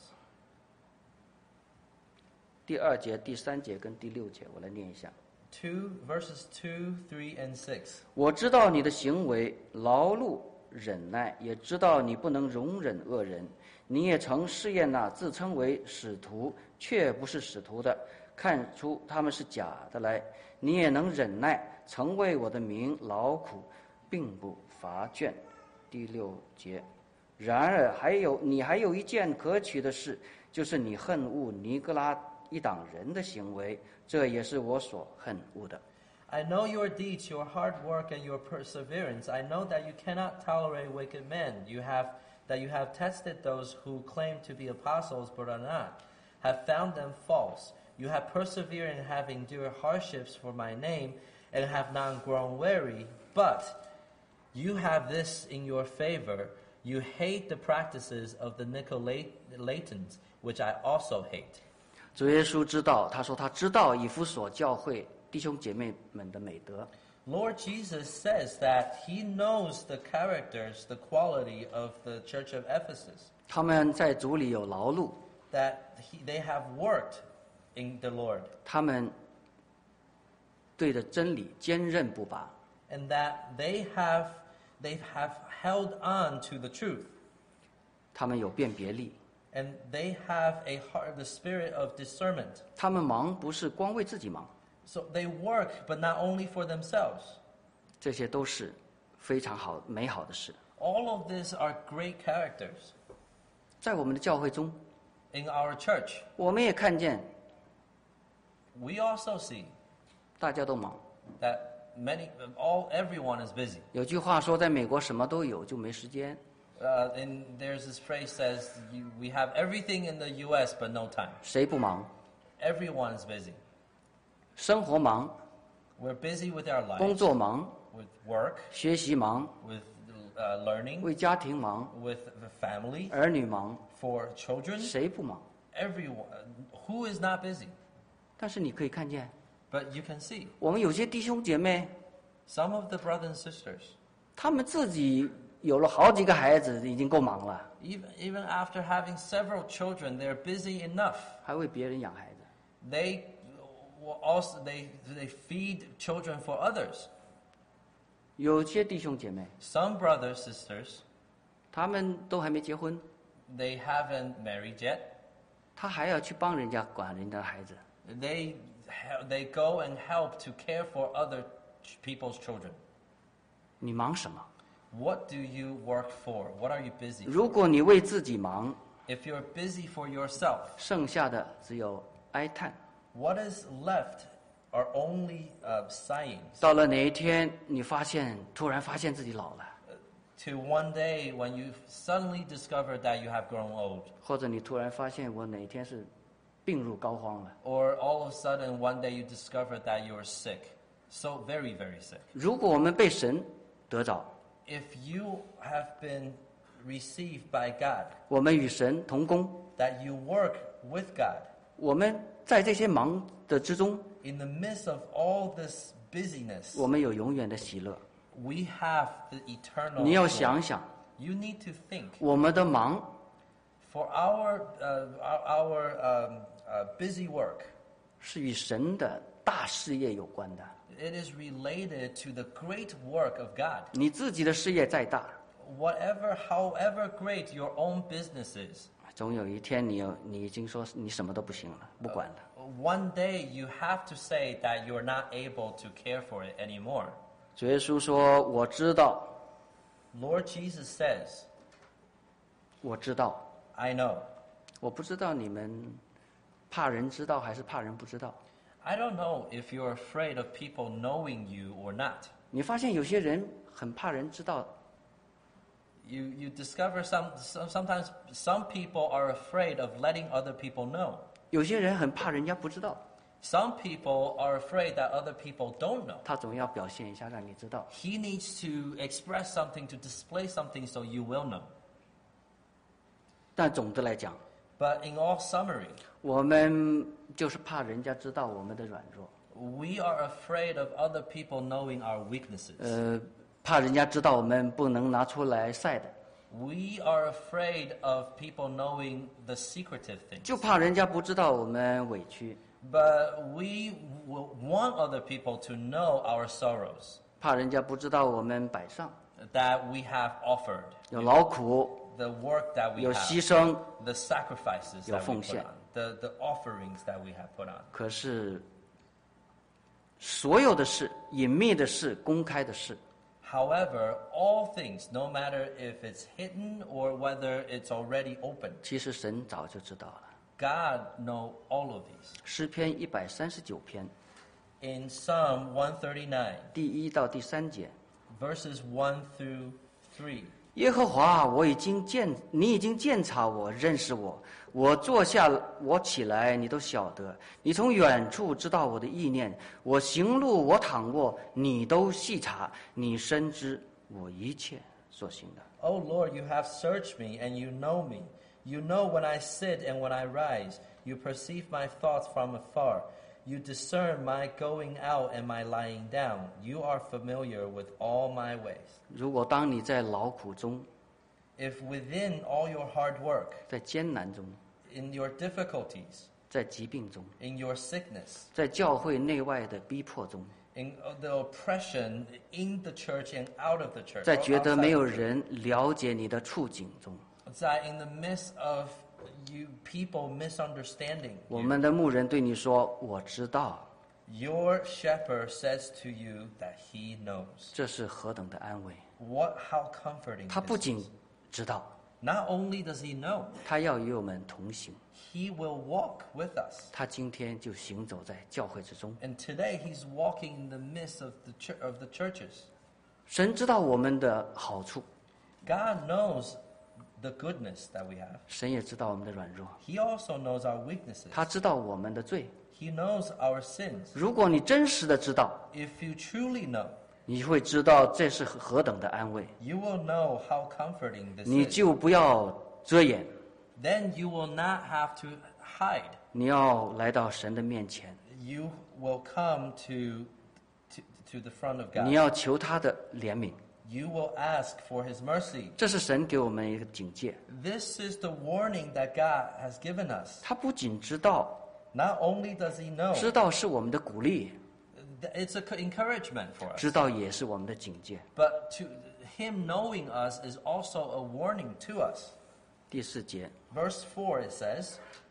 第二节、第三节跟第六节，我来念一下。 two verses two, three, and six. 我知道你的行为劳碌忍耐，也知道你不能容忍恶人。你也曾试验那自称为使徒却不是使徒的，看出他们是假的来。你也能忍耐，曾为我的名劳苦，并不乏倦。第六节，然而还有你还有一件可取的事，就是你恨恶尼哥拉一党人的行为，这也是我所恨恶的。 I know your deeds, your hard work, and your perseverance. I know that you cannot tolerate wicked men. You have that you have tested those who claim to be apostles but are not, have found them false. You have persevered and have endured hardships for my name, and have not grown weary. But you have this in your favor: you hate the practices of the Nicolaitans, which I also hate. 主耶稣知道，他说他知道以弗所教会弟兄姐妹们的美德， Lord Jesus says that he knows the characters, the quality of the church of Ephesus, 他们在主里有劳碌， that he, they have worked in the Lord, 他们对着真理坚韧不拔， and that they have, they have held on to the truth, 他们有辨别力， and they have a heart, the spirit of discernment. 他们忙不是光为自己忙， So they work, but not only for themselves. 这些都是非常好美好的事。 All of these are great characters. 在我们的教会中， In our church, 我们也看见 we also see 大家都忙。 that many, all, everyone is busy. 有句话说，在美国什么都有，就没时间。 Uh, and there's this phrase says, you, we have everything in the U S but no time. 谁不忙？ Everyone is busy. 生活忙， We're busy with our 工 lives, 作忙， with work, 学习忙， with uh, learning, 为家庭忙， with the family, 儿女忙， for children. 谁不忙？ Everyone. Who is not busy? 但是你可以看见， But you can see 我们有些弟兄姐妹， some of the brothers and sisters, 他们自己有了好几个孩子，已经够忙了， even, even after having several children, they're busy enough. 还为别人养孩子。 They will also they they feed children for others. 有些弟兄姐妹， Some brothers sisters, 他们都还没结婚， they haven't married yet. 他还要去帮人家管人家孩子。 They they go and help to care for other ch- people's children. 你忙什么？ What do you work for? What are you busy 如 for? 果你为自己忙， If you're busy for yourself, 剩下的只有哀叹。 what is left are only uh, sighings. 到了哪一天，你发现突然发现自己老了， To one day when you suddenly discover that you have grown old, 或者你突然发现我哪一天是病入膏肓了。 or all of a sudden one day you discover that you're sick, so very, very sick. 如果我们被神得着， If you have been received by God, 我们与神同工， that you work with God, 我们在这些忙的之中， in the midst of all this busyness, 我们有永远的喜乐。 we have the eternal 你要 joy. 想想， You need to think. 我们的忙 For our, uh, our, our um, uh, busy work, 是与神的大事业有关的。 it is related to the great work of God. 你自己的事业再大， Whatever, however great your own business is, 总有一天你有你已经说你什么都不行了，不管了。 one day you have to say that you're not able to care for it anymore. 主耶稣说：“我知道， Lord Jesus says, 我知道， I know. 我不知道你们怕人知道还是怕人不知道。 I don't know if you're afraid of people knowing you or not. 你发现有些人很怕人知道， You, you discover some, some, sometimes some people are afraid of letting other people know. 有些人很怕人家不知道， Some people are afraid that other people don't know. 他总要表现一下让你知道。 He needs to express something, to display something so you will know. 但总的来讲， But in all summary, 我们就是怕人家知道我们的软弱， we are afraid of other people knowing our weaknesses. 呃，怕人家知道我们不能拿出来晒的， We are afraid of people knowing the secretive things. 就怕人家不知道我们委屈， But we will want other people to know our sorrows, 怕人家不知道我们摆上， that we have offered, 有劳苦， the work that we 有 have, 牺牲。 the sacrifices 有 that we 奉 put 献。 on, the, the offerings that we have put on. 可是，所有的事，隐秘的事，公开的事， However, all things, no matter if it's hidden or whether it's already open, 其实神早就知道了。 God knows all of these. 诗篇一百三十九篇 In Psalm one thirty-nine, 第一到第三节， verses one through three, 耶和华，我已经鉴，你已经鉴察我，认识我。我坐下，我起来，你都晓得。你从远处知道我的意念。我行路，我躺卧，你都细察。你深知我一切所行的。 O Lord, you have searched me and you know me. You know when I sit and when I rise. You perceive my thoughts from afar. You discern my going out and my lying down. You are familiar with all my ways. 如果当你在劳苦中， If within all your hard work, 在艰难中， in your difficulties, 在疾病中， in your sickness, 在教会内外的逼迫中， in the oppression in the church and out of the church, 在 or 觉得 outside 没有 the church, 人了解你的处境中， that in the midst of you people misunderstanding 我 you, 们的牧人对你说：“我知道。” your shepherd says to you that he knows. 这是何等的安慰！ What, how comforting 他 this 不仅 is. 知道， Not only does he know, 他要与我们同行。 he will walk with us. 他今天就行走在教会之中。 And today he's walking in the midst of the chur- of the churches. 神知道我们的好处， God knows the goodness that we have. 神也知道我们的软弱， He also knows our weaknesses. 他知道我们的罪。 He knows our sins. 如果你真实的知道， If you truly know, 你会知道这是何等的安慰， you will know how comforting this 你 is. 就不要遮掩， Then you will not have to hide. 你要来到神的面前， You will come to, to, to the front of 你 God. 要求他的怜悯。 You will ask for his mercy. 这是神给我们一个警戒。 This is the warning that God has given us. 他不仅知道， Not only does he know, 知道是我们的鼓励， it's an encouragement for us. 知道也是我们的警戒。 But to him knowing us is also a warning to us. 第四节， Verse four it says,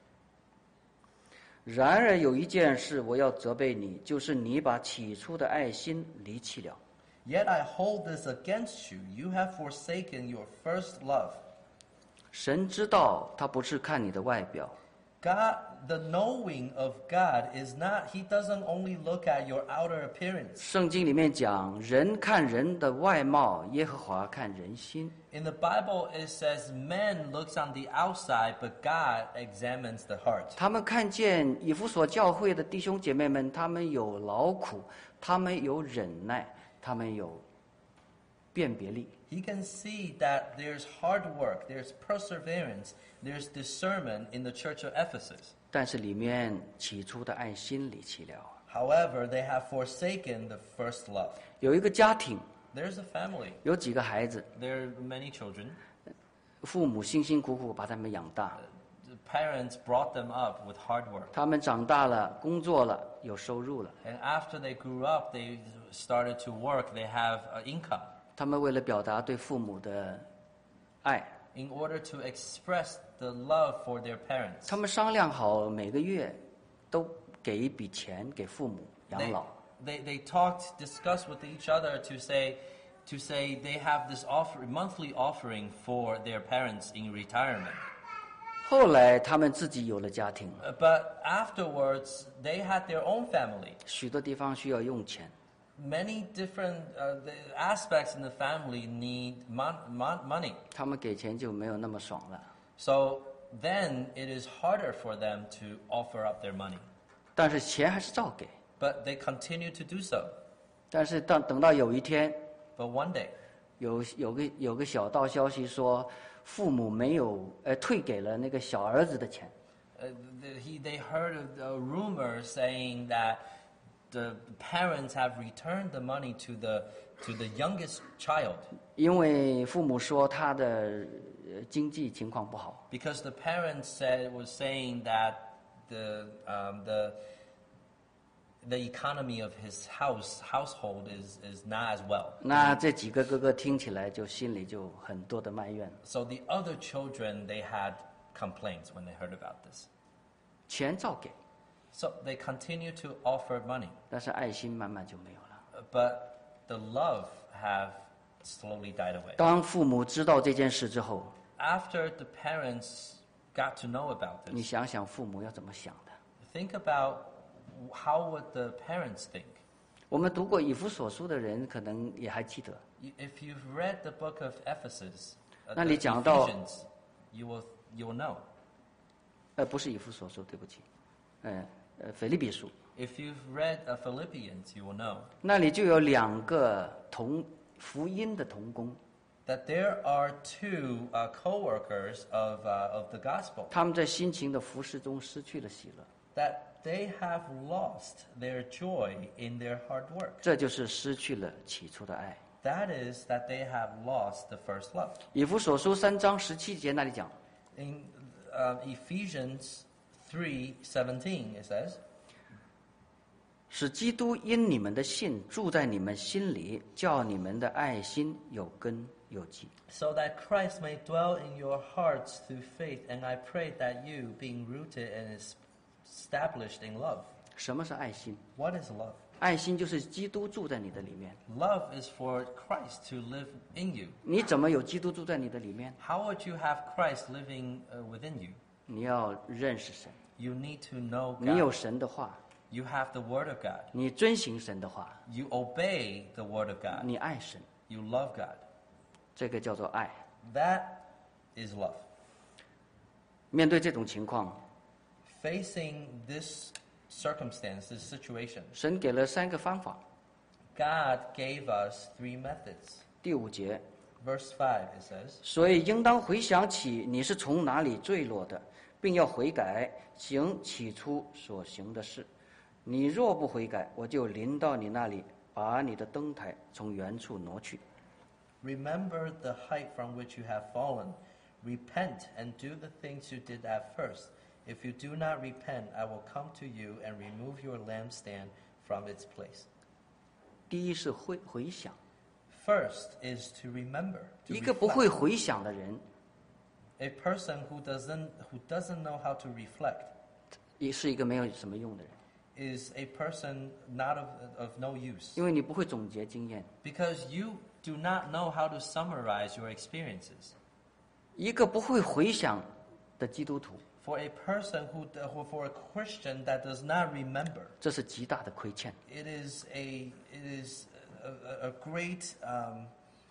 然而有一件事我要责备你，就是你把起初的爱心离弃了。 Yet I hold this against you. You have forsaken your first love. 神知道他不是看你的外表， God, the knowing of God is not, He doesn't only look at your outer appearance. 圣经里面讲，人看人的外貌，耶和华看人心。 In the Bible, it says, man looks on the outside, but God examines the heart. 他们看见以弗所教会的弟兄姐妹们，他们有劳苦，他们有忍耐，他们有辨别力。 He can see that there's hard work, there's perseverance, there's discernment in the church of Ephesus. 但是里面起初的爱心离弃了。 However, they have forsaken the first love. 有一个家庭， There's a family. 有几个孩子， There are many children. 父母辛辛苦苦把他们养大， The parents brought them up with hard work. 他们长大了，工作了，有收入了。 And after they grew up, they started to work, they have an income. 他们为了表达对父母的爱， In order to express the love for their parents. 他们商量好每个月都给一笔钱给父母养 They, 老。 they, they talked, discussed with each other to say, to say they have this offer, monthly offering for their parents in retirement. 后来他们自己有了家庭， Uh, But afterwards, they had their own family. 许多地方需要用钱， Many different uh, the aspects in the family need mon- mon- money. 他们给钱就没有那么爽了。 So then it is harder for them to offer up their money. 但是钱还是照给。 But they continue to do so. 但是当等到有一天， But one day, 有有个有个小道消息说，父母没有呃退给了那个小儿子的钱。 uh, the, he, they heard of a rumor saying that the parents have returned the money to the, to the youngest child 因为父母说他的呃经济情况不好， because the parents said, was saying that the, um, the, the economy of his house, household is, is not as well. 那这几个哥哥听起来就心里就很多的埋怨， So the other children, they had complaints when they heard about this. 钱照给， So they continue to offer money. 但是爱心慢慢就没有了。 But the love have slowly died away. 当父母知道这件事之后， After the parents got to know about 你 this, 想想父母要怎么想的？ think about how would the parents think. 我们读过以弗所书的人可能也还记得， You- If you've read the book of Ephesus, uh, 那 the 里讲到- Ephesians, you will you will know. 呃，不是以弗所书，对不起，呃呃，腓立比书 If you've read uh, Philippians, you will know 那里就有两个同福音的同工， that there are two uh, co-workers of uh, of the gospel 他们在辛勤的服侍中失去了喜乐， that they have lost their joy in their hard work. 这就是失去了起初的爱。 That is that they have lost the first love. 以弗所书三章十七节那里讲， In uh, Ephesians three seventeen, it says, 使基督因你们的信住在你们心里，叫你们的爱心有根有基。 so that Christ may dwell in your hearts through faith, and I pray that you, being rooted and es- established in love. 什么是爱心？ What is love? 爱心就是基督住在你的里面。 Love is for Christ to live in you. 你怎么有基督住在你的里面？ How would you have Christ living uh, within you? 你要认识神， You need to know 你有 God. 神的话， You have the Word of God. 你遵行神的话， You obey the Word of God. 你爱神， You love God. 这个叫做爱。 That is love. 面对这种情况， Facing this circumstance, this situation, 神给了三个方法。 God gave us three methods. 第五节， Verse five, it says, 所以应当回想起你是从哪里坠落的，并要悔改，行起初所行的事。你若不悔改，我就临到你那里，把你的灯台从原处挪去。 Remember the height from which you have fallen. Repent and do the things you did at first. If you do not repent, I will come to you and remove your lampstand from its place. 第一是回回想， First is to remember. To 一个不会 reflect. 回想的人， A person who doesn't who doesn't know how to reflect 也是一个没有什么用的人， is a person not of of no use. 因为你不会总结经验。 Because you do not know how to summarize your experiences. 一个不会回想的基督徒， For a person who, who for a Christian that does not remember, 这是极大的亏欠。 it is a it is a, a, a great um,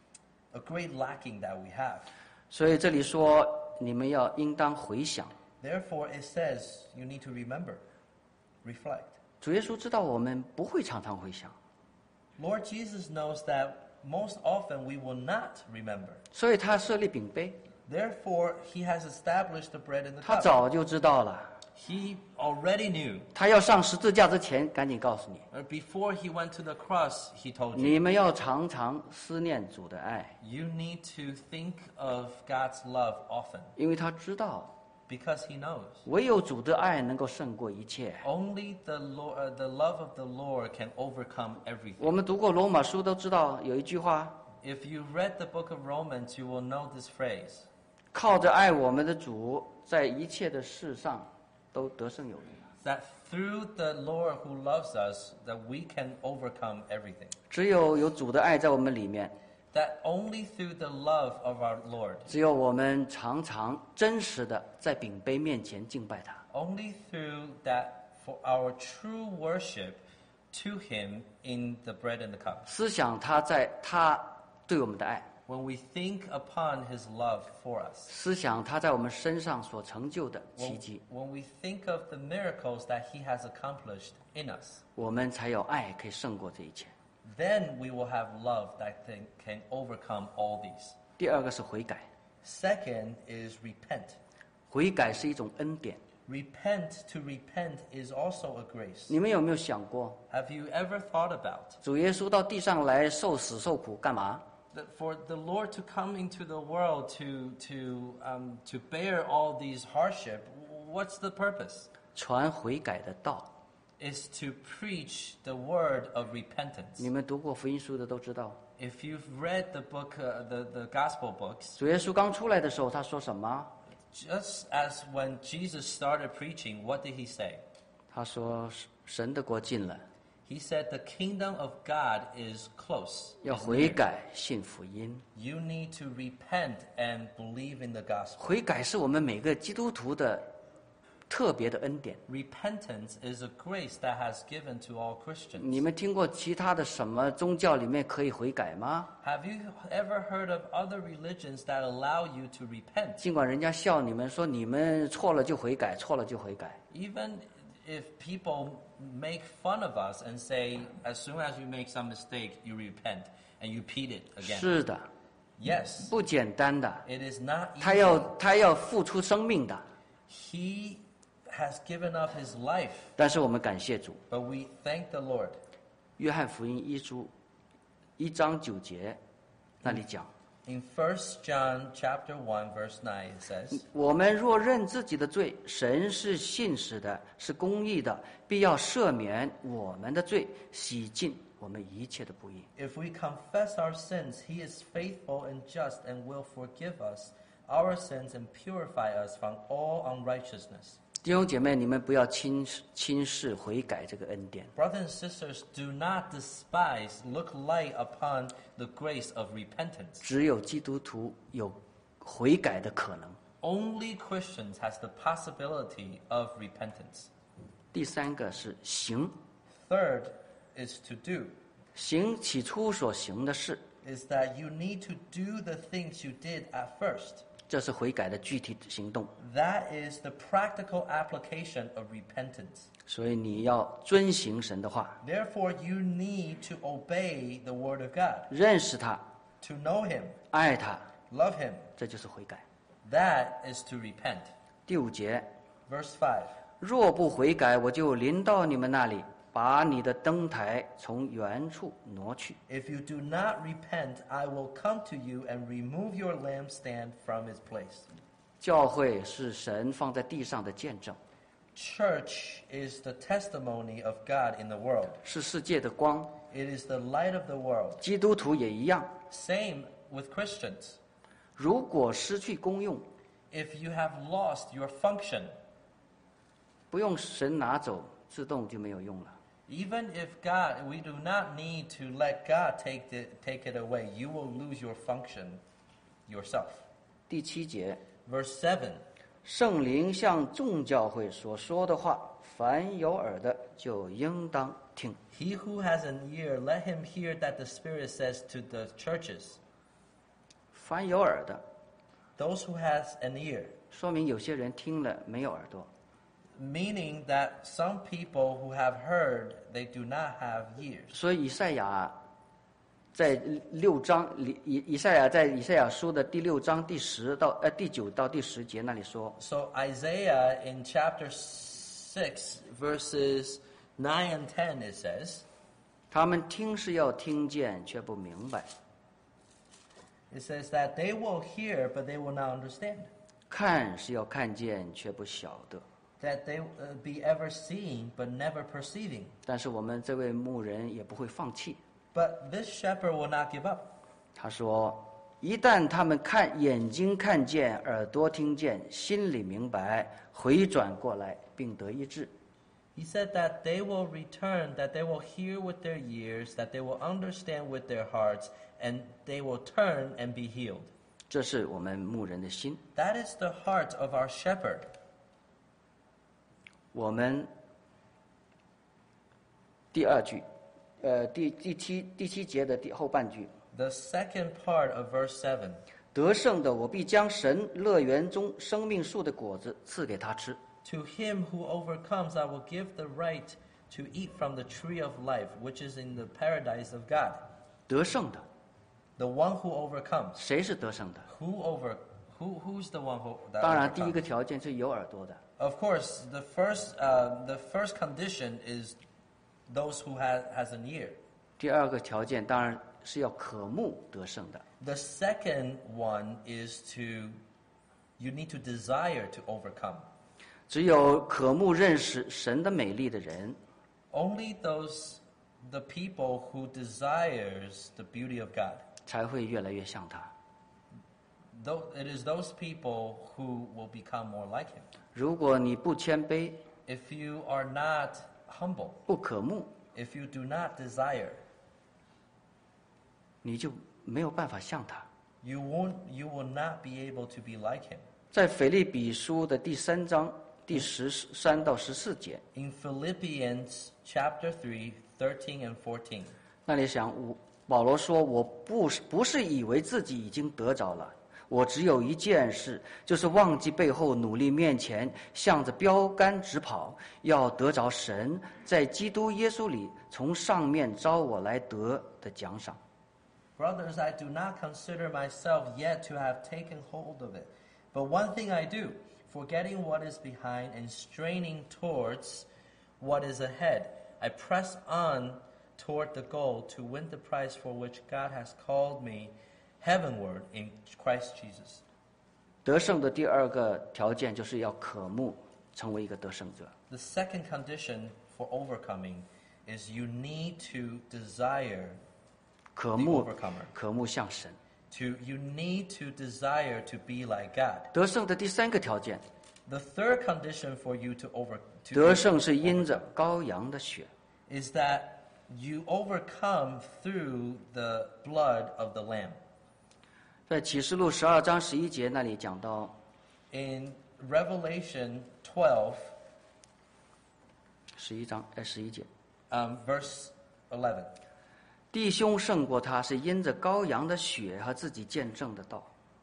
a great lacking that we have. 所以这里说，你们要应当回想。 Therefore, it says you need to remember, reflect. 主耶稣知道我们不会常常回想， Lord Jesus knows that most often we will not remember. 所以他设立饼杯， Therefore, He has established the bread and the 他 cup. 早就知道了。 He already knew. 他要上十字架之前，赶紧告诉你， Or before He went to the cross, He told you. 你们要常常思念主的爱， You need to think of God's love often 因为他知道， because He knows. 唯有主的爱能够胜过一切。 Only the Lord, uh, the love of the Lord can overcome everything. 我们读过罗马书都知道有一句话： If you read the book of Romans, you will know this phrase: 靠着爱我们的主，在一切的事上都得胜有余。 that through the Lord who loves us, that we can overcome everything. 只有有主的爱在我们里面， That only through the love of our Lord, 只有我们常常真实的在饼杯面前敬拜他， only through that for our true worship to Him in the bread and the cup. 思想他在他对我们的爱， When we think upon His love for us, 思想他在我们身上所成就的奇 when, 迹， when we think of the miracles that He has accomplished in us, 我们才有爱可以胜过这一切。 then we will have love that can, can overcome all these. 第二个是悔改， Second is repent. 悔改是一种恩典。 Repent to repent is also a grace. 你们有没有想过， Have you ever thought about 主耶稣到地上来受死受苦干嘛？ that for the Lord to come into the world to to um, to bear all these hardship? What's the purpose? 传悔改的道。 Is to preach the word of repentance. 你们读过福音书的都知道， If you've read the book, uh, the the gospel books, 主耶稣刚出来的时候，他说什么？ just as when Jesus started preaching, what did he say? 他说神的国近了， He said, "The kingdom of God is close. 要 is 悔 near. 改信福音。 You need to repent and believe in the gospel." 悔改是我们每个基督徒的特别的恩典。 Repentance is a grace that has given to all 你 Christians. 们听过其他的什么宗教里面可以悔改吗？ Have you ever heard of other religions that allow you to repent? 尽管人家笑你们说你们错了就悔改，错了就悔改， Even if people make fun of us and say, as soon as you make some mistake, you repent and you repeat it again. 是的， Yes, 不简单的， it is not 他要 easy. 他要付出生命的。 He has given up his life, 但是我们感谢主， but we thank the Lord. 约翰福音一书一章九节那里讲。 In First John chapter one verse nine it says, 我们若认自己的罪，神是信实的，是公义的，必要赦免我们的罪，洗净我们一切的不义。 "If we confess our sins, he is faithful and just and will forgive us our sins and purify us from all unrighteousness." 弟兄姐妹，你们不要轻视轻视悔改这个恩典。 Brothers and sisters, do not despise, look light upon the grace of repentance. 只有基督徒有悔改的可能。 Only Christians has the possibility of repentance. 第三个是行， Third is to do, 行起初所行的事， is that you need to do the things you did at first. 这是悔改的具体行动。 That is the practical application of repentance. 所以你要遵行神的话， Therefore, you need to obey the word of God, 认识他， to know him, 爱他， love him. 这就是悔改。 That is to repent. 第五节， Verse five. 若不悔改，我就临到你们那里，把你的灯台从原处挪去。 If you do not repent, I will come to you and remove your lampstand from its place. 教会是神放在地上的见证， Church is the testimony of God in the world. 是世界的光。 It is the light of the world. 基督徒也一样， Same with Christians. 如果失去功用， if you have lost your function. 不用神拿走，自动就没有用了。 Even if God, we do not need to let God take it, take it away. You will lose your function yourself. 第七节， Verse seven. 圣灵向众教会所说的话，凡有耳的就应当听。 He who has an ear, let him hear that the Spirit says to the churches. 凡有耳的， Those who has an ear, 说明有些人听了没有耳朵。 meaning that some people who have heard, they do not have ears. 所以以赛亚在六章以以以赛亚在以赛亚书的第六章第十到呃第九到第十节那里说， So Isaiah in chapter six, verses nine and ten, it says, 他们听是要听见，却不明白； it says that they will hear, but they will not understand. 看是要看见，却不晓得。 That they uh, be ever seeing, but never perceiving. 但是我们这位牧人也不会放弃。 But this shepherd will not give up. 他说，一旦他们看眼睛看见，耳朵听见，心里明白，回转过来，并得医治， He said that they will return, that they will hear with their ears, that they will understand with their hearts, and they will turn and be healed. 这是我们牧人的心。 That is the heart of our shepherd. 我们第二句，呃，第第七第七节的第后半句， The second part of verse seven. 得胜的，我必将神乐园中生命树的果子赐给他吃。 To him who overcomes, I will give the right to eat from the tree of life, which is in the paradise of God. 得胜的， The one who overcomes. 谁是得胜的？ Who over? Who who's the one who? That 当然，第一 overcomes? 个条件是有耳朵的。 Of course, the first uh, the first condition is those who has has an ear. 第二个条件当然是要渴慕得胜的。 The second one is to you need to desire to overcome. 只有渴慕认识神的美丽的人， Only those the people who desires the beauty of God. 才会越来越像他。 Though it is those people who will become more like him. 如果你不谦卑、 If you are not humble, 不渴慕， if you do not desire, 你就没有办法像他。 you won't you will not be able to be like him. 在腓立比书的第三章第十三到十四节， In Philippians chapter three, thirteen and fourteen. 那里想，我保罗说：“我不是不是以为自己已经得着了，我只有一件事，就是忘记背后，努力面前，向着标杆直跑，要得着神在基督耶稣里从上面招我来得的奖赏。” Brothers, I do not consider myself yet to have taken hold of it. But one thing I do, forgetting what is behind and straining towards what is ahead, I press on toward the goal to win the prize for which God has called me heavenward in Christ Jesus. 得胜的第二个条件就是要渴慕成为一个得胜者。 The second condition for overcoming is you need to desire 渴 the 慕 overcomer. 渴慕像神。 To, you need to desire to be like God. 得胜的第三个条件， The third condition for you to over to 得胜是因着羔羊的血。 is that you overcome through the blood of the Lamb. 在启示录十二章十一节那里讲到， In Revelation twelve, 十一章哎十一节， um, verse eleven, 弟兄胜过他，是因着羔羊的血和自己见证的道。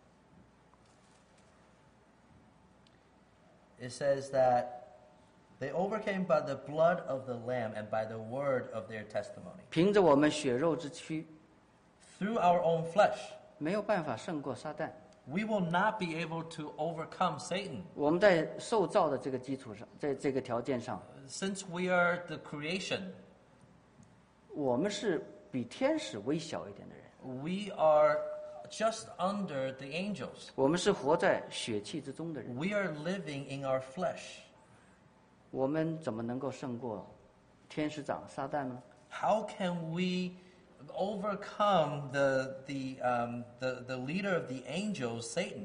it says that they overcame by the blood of the Lamb and by the word of their testimony. 凭着我们血肉之躯， Through our own flesh, 没有办法胜过撒旦。 we will not be able to overcome Satan. 我们在受造的这个基础上，在这个条件上， Since we are the creation, 我们是比天使微小一点的人， we are just under the angels. 我们是活在血气之中的人， We are living in our flesh. 我们怎么能够胜过天使长撒旦呢？ How can we overcome the the um, the the leader of the angels, Satan?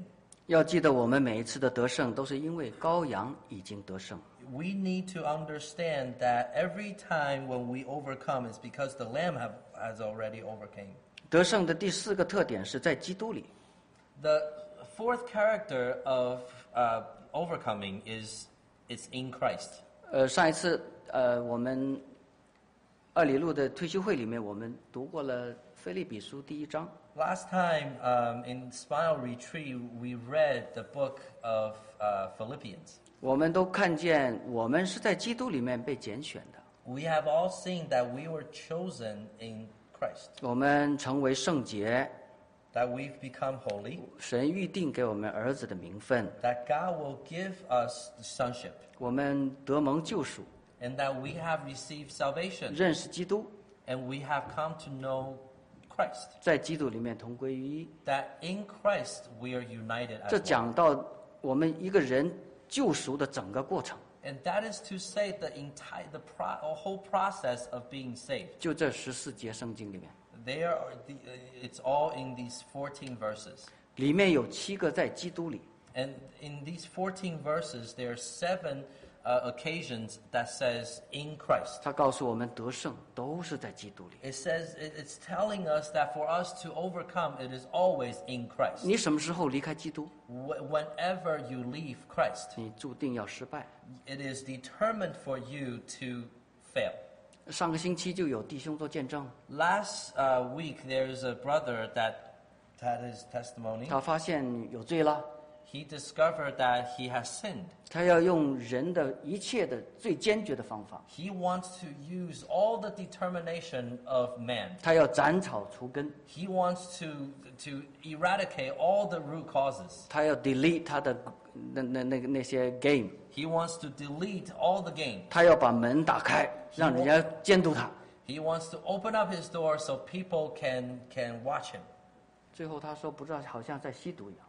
要记得，我们每一次的得胜，都是因为羔羊已经得胜。 We need to understand that every time when we overcome, it's because the Lamb have, has already overcame. 得胜的第四个特点是在基督里。 The fourth character of uh, overcoming is it's in Christ. 呃，上一次呃，我们二里路的退休会里面，我们读过了腓立比书第一章。 Last time um, in Smile Retreat, we read the book of uh, Philippians. 我们都看见，我们是在基督里面被拣选的。 We have all seen that we were chosen in Christ, 我们成为圣洁， that we've become holy, 神预定给我们儿子的名分， that God will give us the sonship, 我们得蒙救赎， and that we have received salvation, 认识基督， and we have come to know Christ. 在基督里面同归于一。 That in Christ we are united 这 as one. 讲到我们一个人救赎的整个过程， And that is to say the entire, the pro, whole process of being saved. 就这十四节圣经里面， There are the, uh, it's all in these fourteen verses. 里面有七个在基督里， And in these fourteen verses, there are seven uh, occasions that says in Christ. 他告诉我们得胜都是在基督里。 It says, it- it's telling us that for us to overcome, it is always in Christ. 你什么时候离开基督， Wh- Whenever you leave Christ, 你注定要失败。 it is determined for you to fail. 上个星期就有弟兄做见证， Last uh, week, there's a brother that had his testimony. 他发现有罪了， He discovered that he has sinned. 他要用人的一切的最坚决的方法， He wants to use all the determination of man. 他要斩草除根， He wants to, to eradicate all the root causes. 他要 delete 他的那那那个那些 game， He wants to delete all the game. 他要把门打开，让人家监督他。 He wants to open up his door so people can, can watch him. 最后他说不知道，好像在吸毒一样。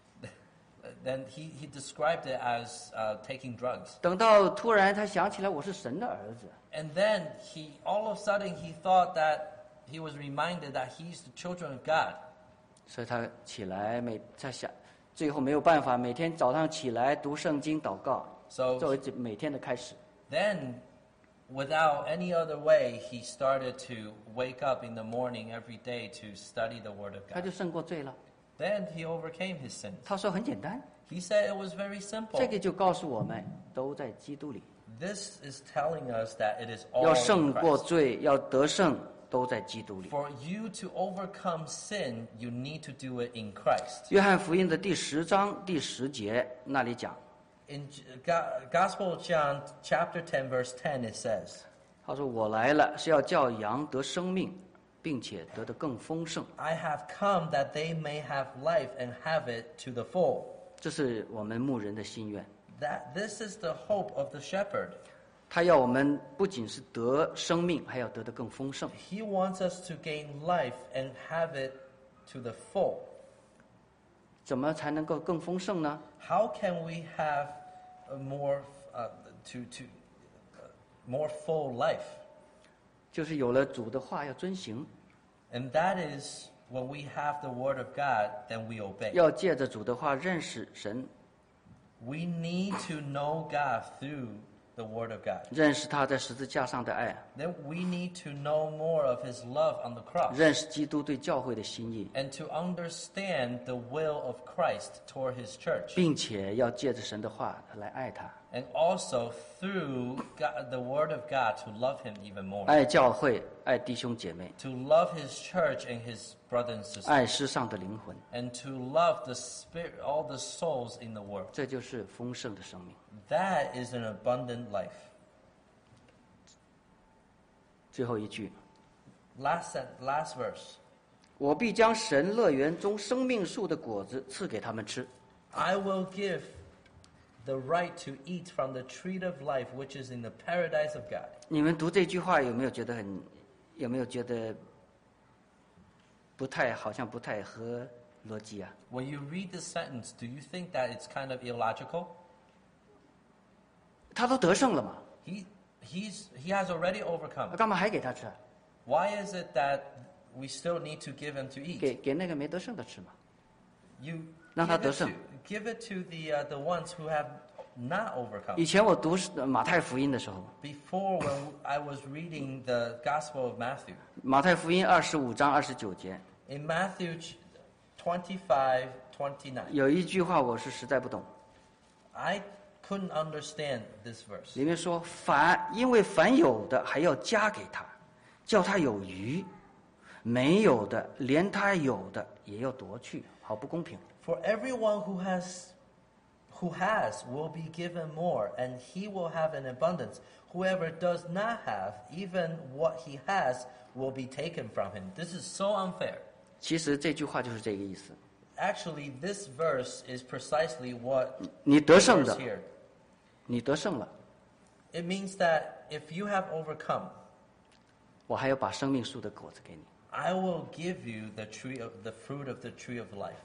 Then he, he described it as uh, taking drugs. 等到突然他想起来我是神的儿子， And then he, all of a sudden, he thought that he was reminded that he's the children of God. 所以他起来每他想，最后没有办法，每天早上起来读圣经祷告， So 作为这每天的开始。 then, without any other way, he started to wake up in the morning every day to study the Word of 他 God. 就胜过罪了。 Then he overcame his sins. 他说很简单， He said it was very 这 simple. 个就告诉我们都在基督里。 This is telling us that it is all 要 in 胜过 Christ. 罪，要得胜，都在基督里。 For you to overcome sin, you need to do it in Christ. 约翰福音的第十章第十节那里讲， In J- Go- Gospel of John, chapter ten, verse ten, it says, 他说我来了是要叫羊得生命，并且得的更丰盛。 I have come that they may have life and have it to the full. 这是我们牧人的心愿。 That this is the hope of the shepherd. 他要我们不仅是得生命，还要得的更丰盛。 He wants us to gain life and have it to the full. 怎么才能够更丰盛呢？ How can we have a more uh, to to uh, more full life? 就是有了主的话要遵行， And that is when we have the word of God, then we obey. 要借着主的话认识神， We need to know God through the word of God. 认识他在十字架上的爱， Then we need to know more of his love on the cross 认识基督对教会的心意， and to understand the will of Christ toward his church. 并且要借着神的话来爱他， And also through God, the word of God to love him even more. 爱教会，爱弟兄姐妹， To love his church and his brothers and sisters. 爱世上的灵魂， And to love the spirit, all the souls in the world. 这就是丰盛的生命。 That is an abundant life. 最后一句， Last sen- last verse. 我必将神乐园中生命树的果子赐给他们吃。 I will give the right to eat from the tree of life which is in the paradise of God. 你们读这句话有没有觉得很，有没有觉得不太好像不太合逻辑啊？ When you read this sentence, do you think that it's kind of illogical? 他都得胜了嘛， He, he's, he has already overcome. 干嘛还给他吃？ Why is it that we still need to give him to eat? 给给那个没得胜的吃嘛？ You 让他 give 得 it 胜。 to, give it to the uh, the ones who have not overcome. 以前我读马太福音的时候， Before, when I was reading the Gospel of Matthew, 马太福音二十五章二十九节 in Matthew twenty-five twenty-nine, 有一句话我是实在不懂， I couldn't understand this verse. 里面说凡因为凡有的还要加给他，叫他有余；没有的连他有的也要夺去，好不公平。 For everyone who has who has will be given more, and he will have an abundance. Whoever does not have, even what he has, will be taken from him. This is so unfair. 其实这句话就是这个意思。 Actually, this verse is precisely what 你得胜 is 的， here. 你得胜了， It means that if you have overcome, 我还要把生命树的果子给你。 I will give you the tree of the fruit of the tree of life.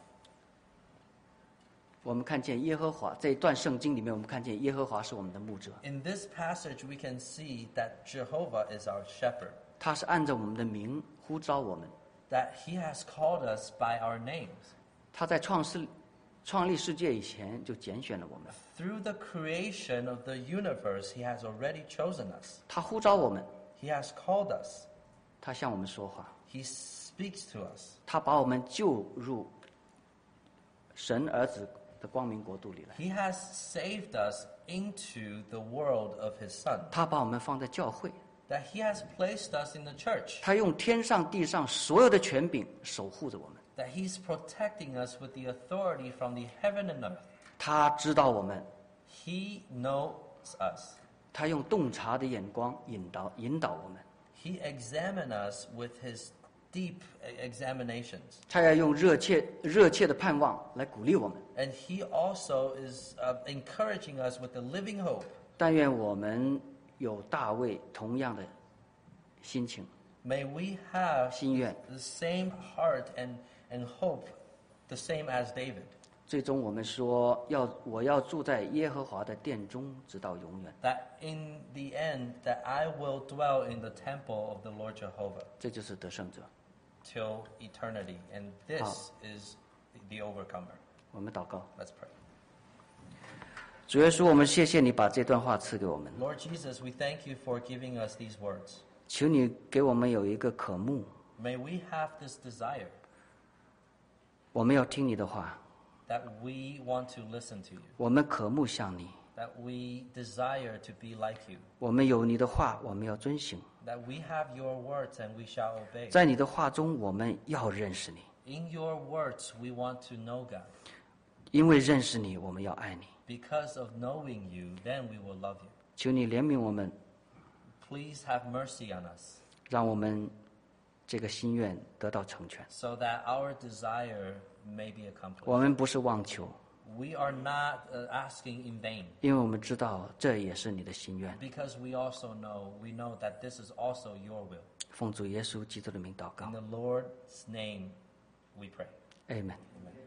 我们看见耶和华这一段圣经里面，我们看见耶和华是我们的牧者， In this passage, we can see that Jehovah is our shepherd, 他是按照我们的名呼召我们。 that he has called us by our names. 他在创世、创立世界以前就拣选了我们， Through the creation of the universe, he has already chosen us. 他呼召我们， He has called us. 他向我们说话， He speaks to us. 他把我们救入神儿子的光明国度里来， He has saved us into the world of his son. 他把我们放在教会， That he has placed us in the church. 他用天上地上所有的权柄守护着我们， That he's protecting us with the authority from the heaven and earth. 他知道我们， He knows us. 他用洞察的眼光引导引导我们， He examines us with his deep examinations. 他要用热切热切的盼望来鼓励我们。 And he also is uh, encouraging us with the living hope. 但愿我们有大卫同样的心情， May we have 心愿， the same heart and, and hope, the same as David. 最终我们说要我要住在耶和华的殿中，直到永远。 That in the end, that I will dwell in the temple of the Lord Jehovah 这就是得胜者。 till eternity. And this is the overcomer. 我们祷告， Let's pray. 主耶稣，我们谢谢你把这段话赐给我们， Lord Jesus, we thank you for giving us these words. 求你给我们有一个渴慕， May we have this desire 我们要听你的话， that we want to listen to you, 我们渴慕向你， that we desire to be like you, 我们有你的话，我们要遵行， that we have your words and we shall obey. 在你的话中，我们要认识你， In your words, we want to know God. 因为认识你，我们要爱你。 Because of knowing you, then we will love you. 求你怜悯我们， Please have mercy on us 让我们这个心愿得到成全。 so that our desire may be 我 accomplished. 们不是妄求， We are not uh, asking in vain 因为我们知道这也是你的心愿。 because we also know, we know that this is also your will. 奉主耶稣基督的名祷告 In the Lord's name we pray. ，Amen。 Amen.